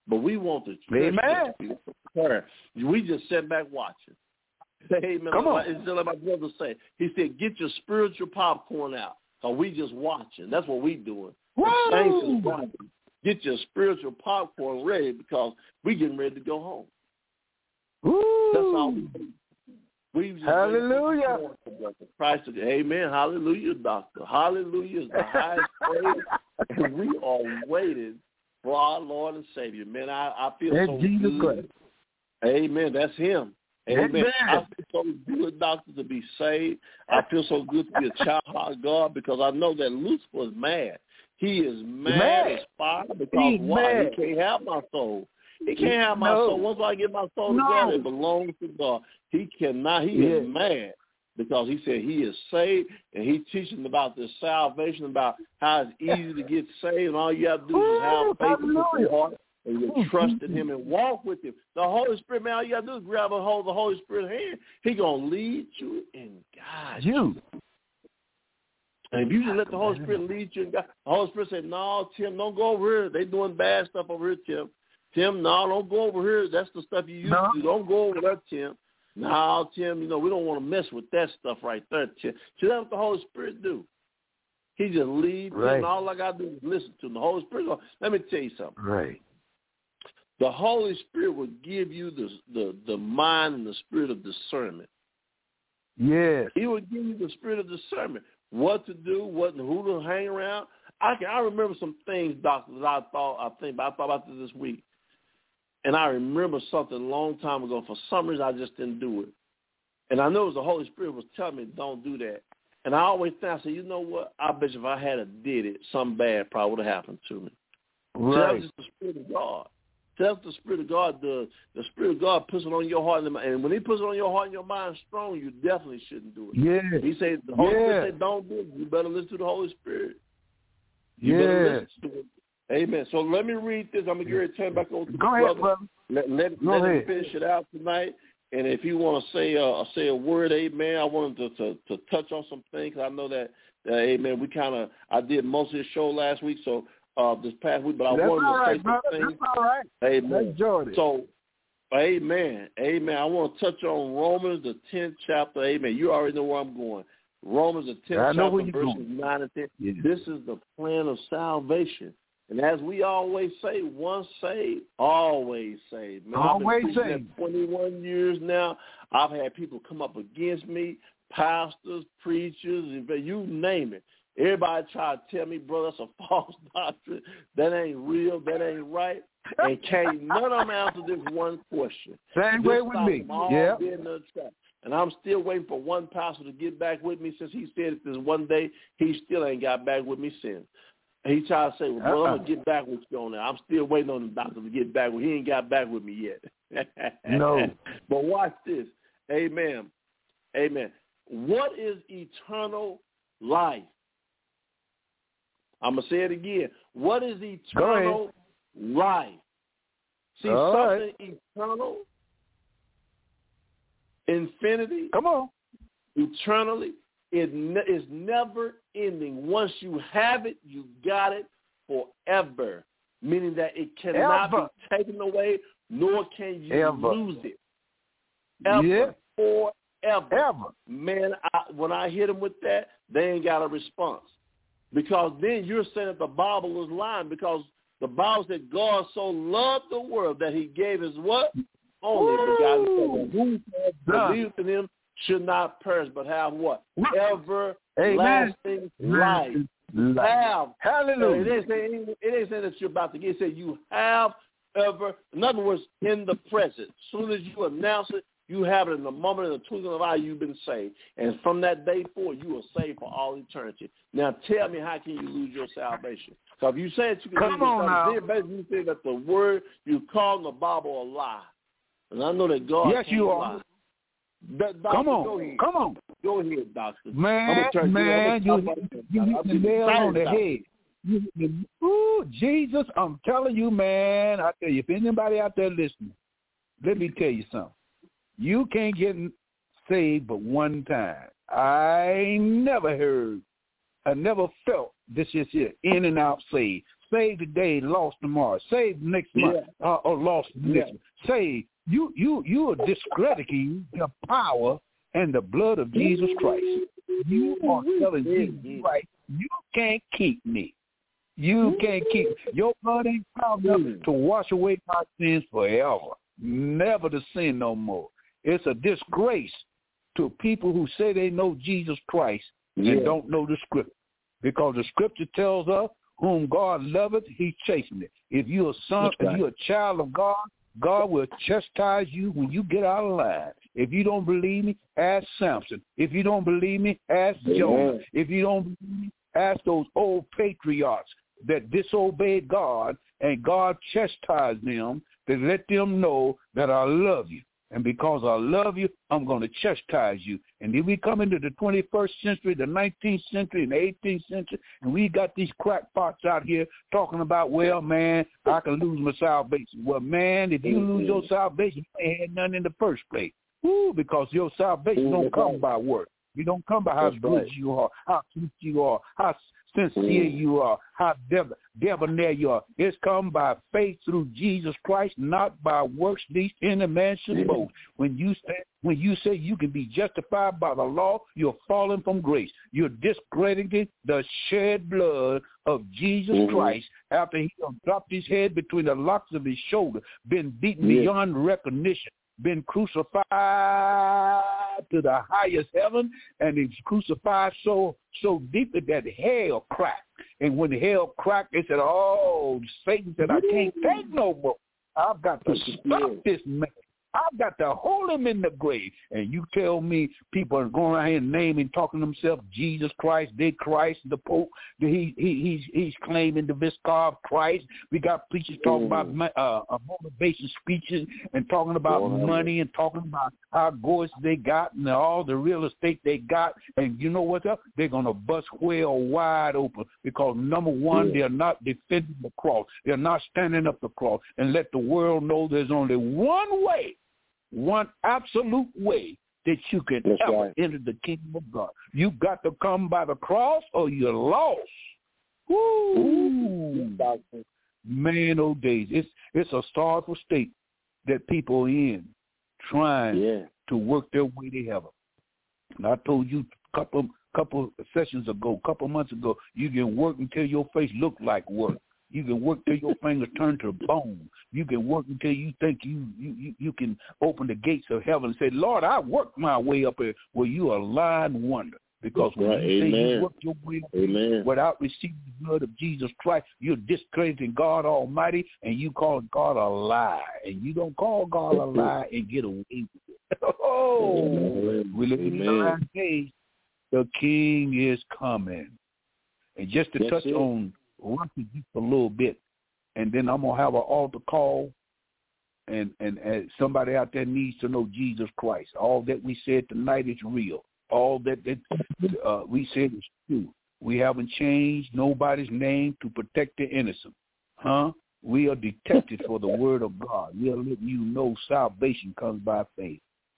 But we want the Amen. church to be prepared. We just sit back watching. Amen. Come on. It's just like my brother said. He said, get your spiritual popcorn out. Because we just watching. That's what we doing. The saints is watching. Get your spiritual popcorn ready because we getting ready to go home. Ooh. That's all we do. We just Hallelujah. Christ, amen. Hallelujah, doctor. Hallelujah is the highest praise. And we are waiting for our Lord and Savior. Man, I, I feel That's so Jesus good. Christ. Amen. That's him. Amen. Amen. I feel so good, doctor, to be saved. I feel so good to be a child of God because I know that Lucifer is mad. He is mad, mad. as fire because He's why? mad. He can't have my soul. He can't have my No. soul. Once I get my soul No. together, it belongs to God. He cannot. He Yes. is mad because he said he is saved, and he teaching about this salvation, about how it's easy to get saved, and all you have to do is have faith in your heart and you trust in him and walk with him. The Holy Spirit, man, all you got to do is grab a hold of the Holy Spirit's hand. He going to lead you and guide you. You. And if you just let the Holy Spirit lead you and guide, the Holy Spirit said, no, Tim, don't go over here. They doing bad stuff over here, Tim. Tim, no, don't go over here. That's the stuff you used no. to do. Don't go over there, Tim. No, Tim, you know, we don't want to mess with that stuff right there, Tim. See, that's what the Holy Spirit do. He just leads right. you, and all I got to do is listen to him. The Holy Spirit, let me tell you something. Right. The Holy Spirit will give you the, the, the mind and the spirit of discernment. Yes. He will give you the spirit of discernment, what to do, what who to hang around. I can I remember some things, doctor, that I thought I think I thought about this this week. And I remember something a long time ago. For some reason, I just didn't do it. And I know it was the Holy Spirit was telling me, don't do that. And I always think, I said, you know what? I bet you if I had a did it, something bad probably would have happened to me. Right. So that was just the Spirit of God. So that's the Spirit of God. The, the Spirit of God puts it on your heart. And, and when he puts it on your heart and your mind strong, you definitely shouldn't do it. Yeah. He said, the Holy yeah. Spirit said, don't do it. You better listen to the Holy Spirit. You yes. better listen to it. Amen. So let me read this. I'm going to get ready to turn back over to the Go brother. ahead, brother. Let, let, Go let ahead. him finish it out tonight. And if you want to say uh, say a word, amen, I wanted to, to, to touch on some things. I know that, uh, amen, we kind of, I did most of the show last week, so uh, this past week, but I That's wanted all to right, say brother. some things. That's all right. Amen. Let's enjoy it. So, amen, amen. I want to touch on Romans, the tenth chapter, amen. You already know where I'm going. Romans, the tenth I know where chapter, you're verses going. nine and ten. Yeah. This is the plan of salvation. And as we always say, once saved, always saved. Man, Always I've been saved. that twenty-one years now. I've had people come up against me, pastors, preachers, you name it. Everybody try to tell me, bro, that's a false doctrine. That ain't real. That ain't right. And can't none of them answer this one question. Same This way with stops me. them all Yeah. being in the trap. And I'm still waiting for one pastor to get back with me since he said it this one day. He still ain't got back with me since. He tried to say, well, brother, Uh-uh. I'm going to get back with you on that. I'm still waiting on the doctor to get back with me. He ain't got back with me yet. No. But watch this. Amen. Amen. What is eternal life? I'm going to say it again. What is eternal life? See, All something right. eternal, infinity, Come on. eternally, it ne- is never ending. Once you have it, you got it forever, meaning that it cannot Ever. be taken away, nor can you Ever. lose it. Ever. Yeah. Forever. Ever. Man, I, when I hit them with that, they ain't got a response. Because then you're saying that the Bible is lying, because the Bible said God so loved the world that he gave his what? Only begotten Son. Whosoever believes in him should not perish, but have what? Everlasting life. life. Have. Hallelujah. It ain't, saying, it ain't saying that you're about to get. It said you have ever. In other words, in the present. As soon as you announce it, you have it in the moment, in the twinkling of an eye, you've been saved. And from that day forward, you are saved for all eternity. Now tell me, how can you lose your salvation? So if you say that you can Come lose your on now. salvation, basically you say that the word you call the Bible a lie. And I know that God Yes, can't you lie. are. That, doctor, Come on. Go ahead. Come on. Go ahead, doctor. Man, I'm gonna turn man, you, you, you hit the nail on the head. You, you, ooh, Jesus, I'm telling you, man. I tell you, if anybody out there listening, let me tell you something. You can't get saved but one time. I never heard, I never felt this is here, in and out saved. Save today, lost tomorrow. Save next yeah. month, uh, or lost next yeah. month. Save. You, you, you are discrediting the power and the blood of Jesus Christ. You are telling Jesus Christ, you can't keep me. You can't keep your blood ain't power enough to wash away my sins forever. Never to sin no more. It's a disgrace to people who say they know Jesus Christ and yeah. don't know the scripture. Because the scripture tells us, whom God loveth, he chasteneth. If you're a son, right. if you're a child of God, God will chastise you when you get out of line. If you don't believe me, ask Samson. If you don't believe me, ask Jonah. If you don't believe me, ask those old patriarchs that disobeyed God, and God chastised them to let them know that I love you. And because I love you, I'm going to chastise you. And then we come into the twenty-first century, the nineteenth century, and the eighteenth century, and we got these crackpots out here talking about, well, man, I can lose my salvation. Well, man, if you lose your salvation, you ain't had none in the first place. Woo, because your salvation don't come by work. You don't come by how That's good right. you are, how sweet you are, how sincere mm. you are, how deb- debonair you are. It's come by faith through Jesus Christ, not by works, lest any man should boast. When you say when you say you can be justified by the law, you're falling from grace. You're discrediting the shed blood of Jesus mm-hmm. Christ after he dropped his head between the locks of his shoulder, been beaten yeah. beyond recognition, been crucified to the highest heaven, and he's crucified so so deeply that hell cracked. And when the hell cracked, they said, oh, Satan said, I can't take no more. I've got to stop this man. I've got to hold him in the grave. And you tell me people are going around here naming, talking to themselves, Jesus Christ, they Christ, the Pope. He, he, he's, he's claiming the vicar of Christ. We got preachers talking mm. about uh, motivation speeches and talking about oh, money and talking about how gorgeous they got and all the real estate they got. And you know what's up? They're going to bust whale wide open because, number one, yeah. they're not defending the cross. They're not standing up the cross and let the world know there's only one way. One absolute way that you can That's ever right. enter the kingdom of God. You got to come by the cross or you're lost. Woo. Man, oh days. It's it's a sorrowful state that people are in trying yeah. to work their way to heaven. And I told you a couple couple sessions ago, a couple months ago, you can work until your face look like work. You can work till your fingers turn to bone. You can work until you think you, you, you can open the gates of heaven and say, Lord, I worked my way up here. Well, you are a lying wonder. Because when right. you Amen. say you worked your way up here without receiving the blood of Jesus Christ, you're discrediting God Almighty, and you call God a lie. And you don't call God a lie and get away with it. Oh, Amen. We live in the last days. The King is coming. And just to That's touch it. on Russia just a little bit, and then I'm gonna have an altar call, and, and and somebody out there needs to know Jesus Christ. All that we said tonight is real. All that, that uh, we said is true. We haven't changed nobody's name to protect the innocent, huh? We are detected for the word of God. We are letting you know salvation comes by faith.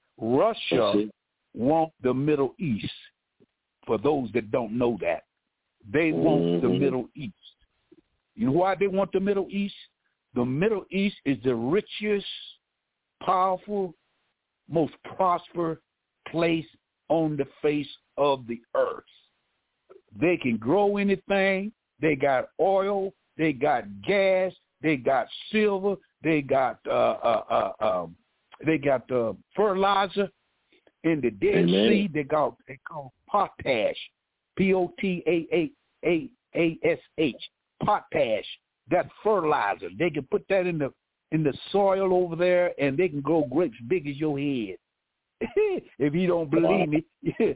Russia wants the Middle East. For those that don't know that, they want mm-hmm. the Middle East. You know why they want the Middle East? The Middle East is the richest, powerful, most prosperous place on the face of the earth. They can grow anything. They got oil. They got gas. They got silver. They got uh, uh, uh, um, they got uh, fertilizer in the Dead Amen. Sea. They got they call potash, P O T A A A A S H. Potash, that fertilizer. They can put that in the in the soil over there, and they can grow grapes big as your head. If you don't believe me,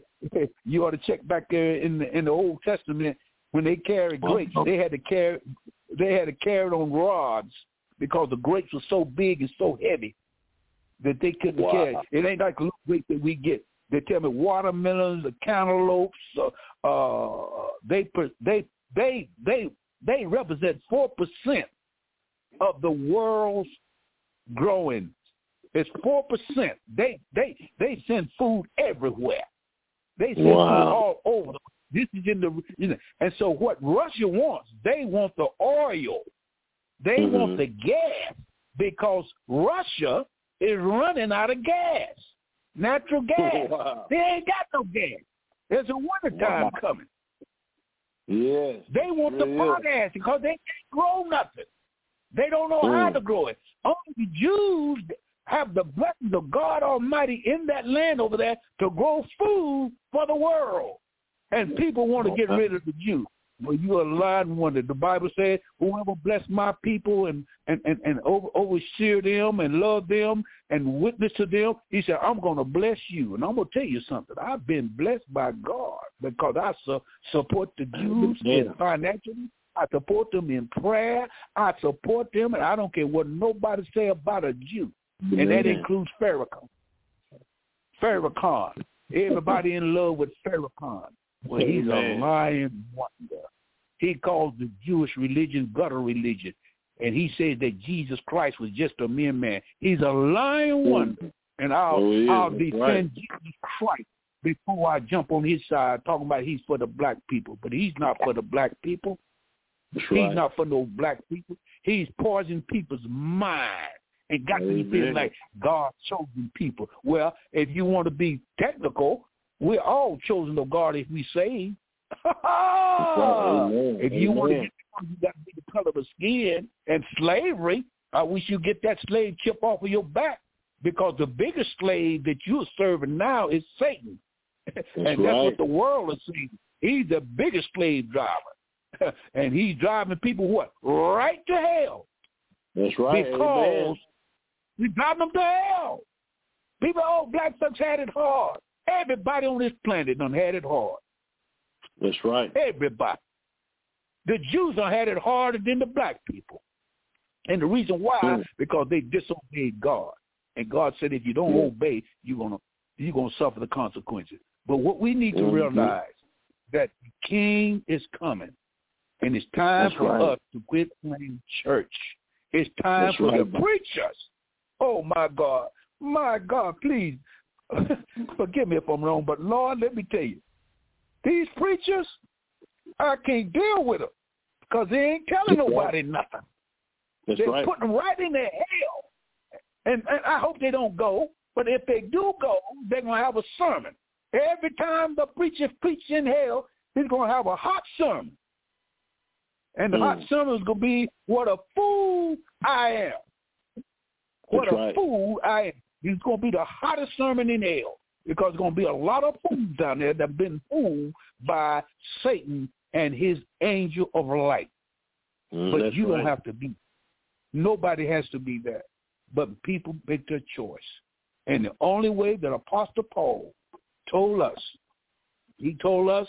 you ought to check back there in the in the Old Testament when they carried grapes. They had to carry they had to carry it on rods because the grapes were so big and so heavy that they couldn't wow. carry. It ain't like the little grapes that we get. They tell me watermelons, the cantaloupes. Uh, uh, they they they they. They represent four percent of the world's growing. It's four percent. They they they send food everywhere. They send wow. food all over. This is in the, you know, and so what Russia wants, they want the oil. They mm-hmm. want the gas because Russia is running out of gas, natural gas. Wow. They ain't got no gas. There's a wintertime wow. coming. Yes. They want really the potash because they can't grow nothing. They don't know mm. how to grow it. Only the Jews have the blessings of God Almighty in that land over there to grow food for the world. And people want to get rid of the Jews. Well, you are a lying wonder. The Bible says, whoever bless my people and, and, and, and over, overseer them and love them and witness to them, he said, I'm going to bless you. And I'm going to tell you something. I've been blessed by God because I su- support the Jews yeah. financially. I support them in prayer. I support them, and I don't care what nobody say about a Jew. Yeah. And that includes Farrakhan. Farrakhan. Everybody in love with Farrakhan. Well, he's Amen. a lying wonder. He calls the Jewish religion gutter religion. And he said that Jesus Christ was just a mere man. He's a lying wonder. And I'll, oh, I'll defend right. Jesus Christ before I jump on his side talking about he's for the black people. But he's not for the black people. That's he's right. not for no black people. He's poisoning people's mind and got Amen. to feel like God's chosen people. Well, if you want to be technical, we're all chosen of God if we save. If you Amen. want to get, you got to be the color of the skin and slavery. I wish you get that slave chip off of your back because the biggest slave that you're serving now is Satan. That's and that's right. what the world is saying. He's the biggest slave driver. And he's driving people what? Right to hell. That's right. Because Amen. he's driving them to hell. People, oh, black folks had it hard. Everybody on this planet done had it hard. That's right. Everybody. The Jews done had it harder than the black people. And the reason why, mm. because they disobeyed God. And God said if you don't mm. obey, you're going to you're gonna suffer the consequences. But what we need to mm-hmm. realize that the King is coming. And it's time That's for right. us to quit playing church. It's time That's for right. the preachers. Oh, my God. My God, please. Forgive me if I'm wrong, but Lord, let me tell you, these preachers, I can't deal with them because they ain't telling That's nobody right. nothing. That's They're right. putting them right in their hell. And, and I hope they don't go, but if they do go, they're going to have a sermon. Every time the preacher preaches in hell, he's going to have a hot sermon. And the mm. hot sermon is going to be, what a fool I am. What That's a right. fool I am. It's going to be the hottest sermon in hell because there's going to be a lot of fools down there that have been fooled by Satan and his angel of light. Mm, but you right. don't have to be. Nobody has to be that. But people make their choice. And the only way that Apostle Paul told us, he told us,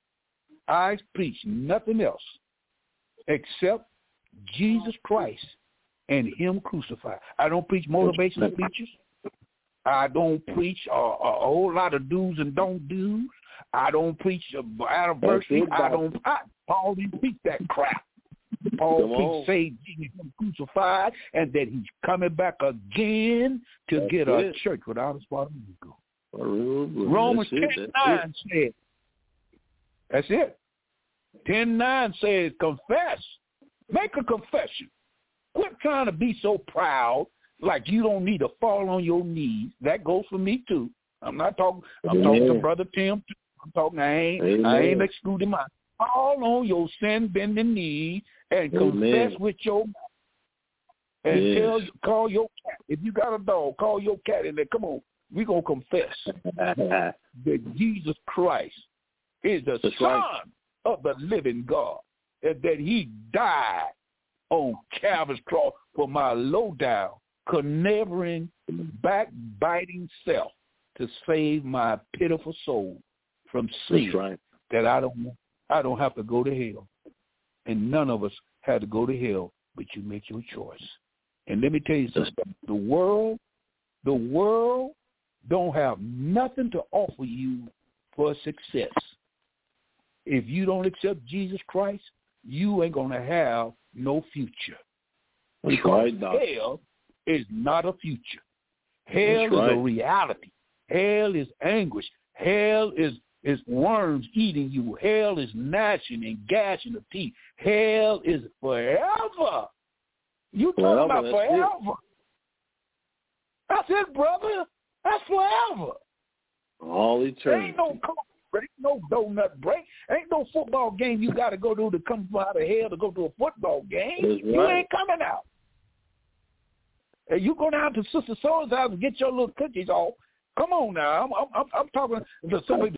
I preach nothing else except Jesus Christ and him crucified. I don't preach motivational speeches. I don't preach a, a whole lot of do's and don't do's. I don't preach anniversary. I don't. I, Paul didn't preach that crap. Paul preached say Jesus crucified and that he's coming back again to That's get a it. church without a spot of ego. Romans ten nine says. That's it. ten nine says confess. Make a confession. Quit trying to be so proud. Like you don't need to fall on your knees. That goes for me too. I'm not talking. I'm Amen. talking to Brother Tim. I'm talking. I ain't. Amen. I ain't excluding my. Fall on your sin bending knee and Amen. confess with your mouth. And yes. tell, call your cat. If you got a dog, call your cat and then come on. We gonna confess that Jesus Christ is the That's Son right. of the living God, and that He died on Calvary's cross for my low down, conniving, backbiting self to save my pitiful soul from sin. Right. That I don't, I don't have to go to hell, and none of us had to go to hell, but you make your choice. And let me tell you something: the world, the world don't have nothing to offer you for success. If you don't accept Jesus Christ, you ain't gonna have no future. That's because right, hell is not a future. Hell That's is right. a reality. Hell is anguish. Hell is is worms eating you. Hell is gnashing and gashing of teeth. Hell is forever. You talking Forever, about that's forever. it. That's it, brother. That's forever. All eternity. Ain't no break, no donut break. Ain't no football game you got to go to to come out of hell to go to a football game. That's You right. ain't coming out. Hey, you go down to Sister So-and-so's house and get your little cookies off. Come on now. I'm, I'm, I'm talking to somebody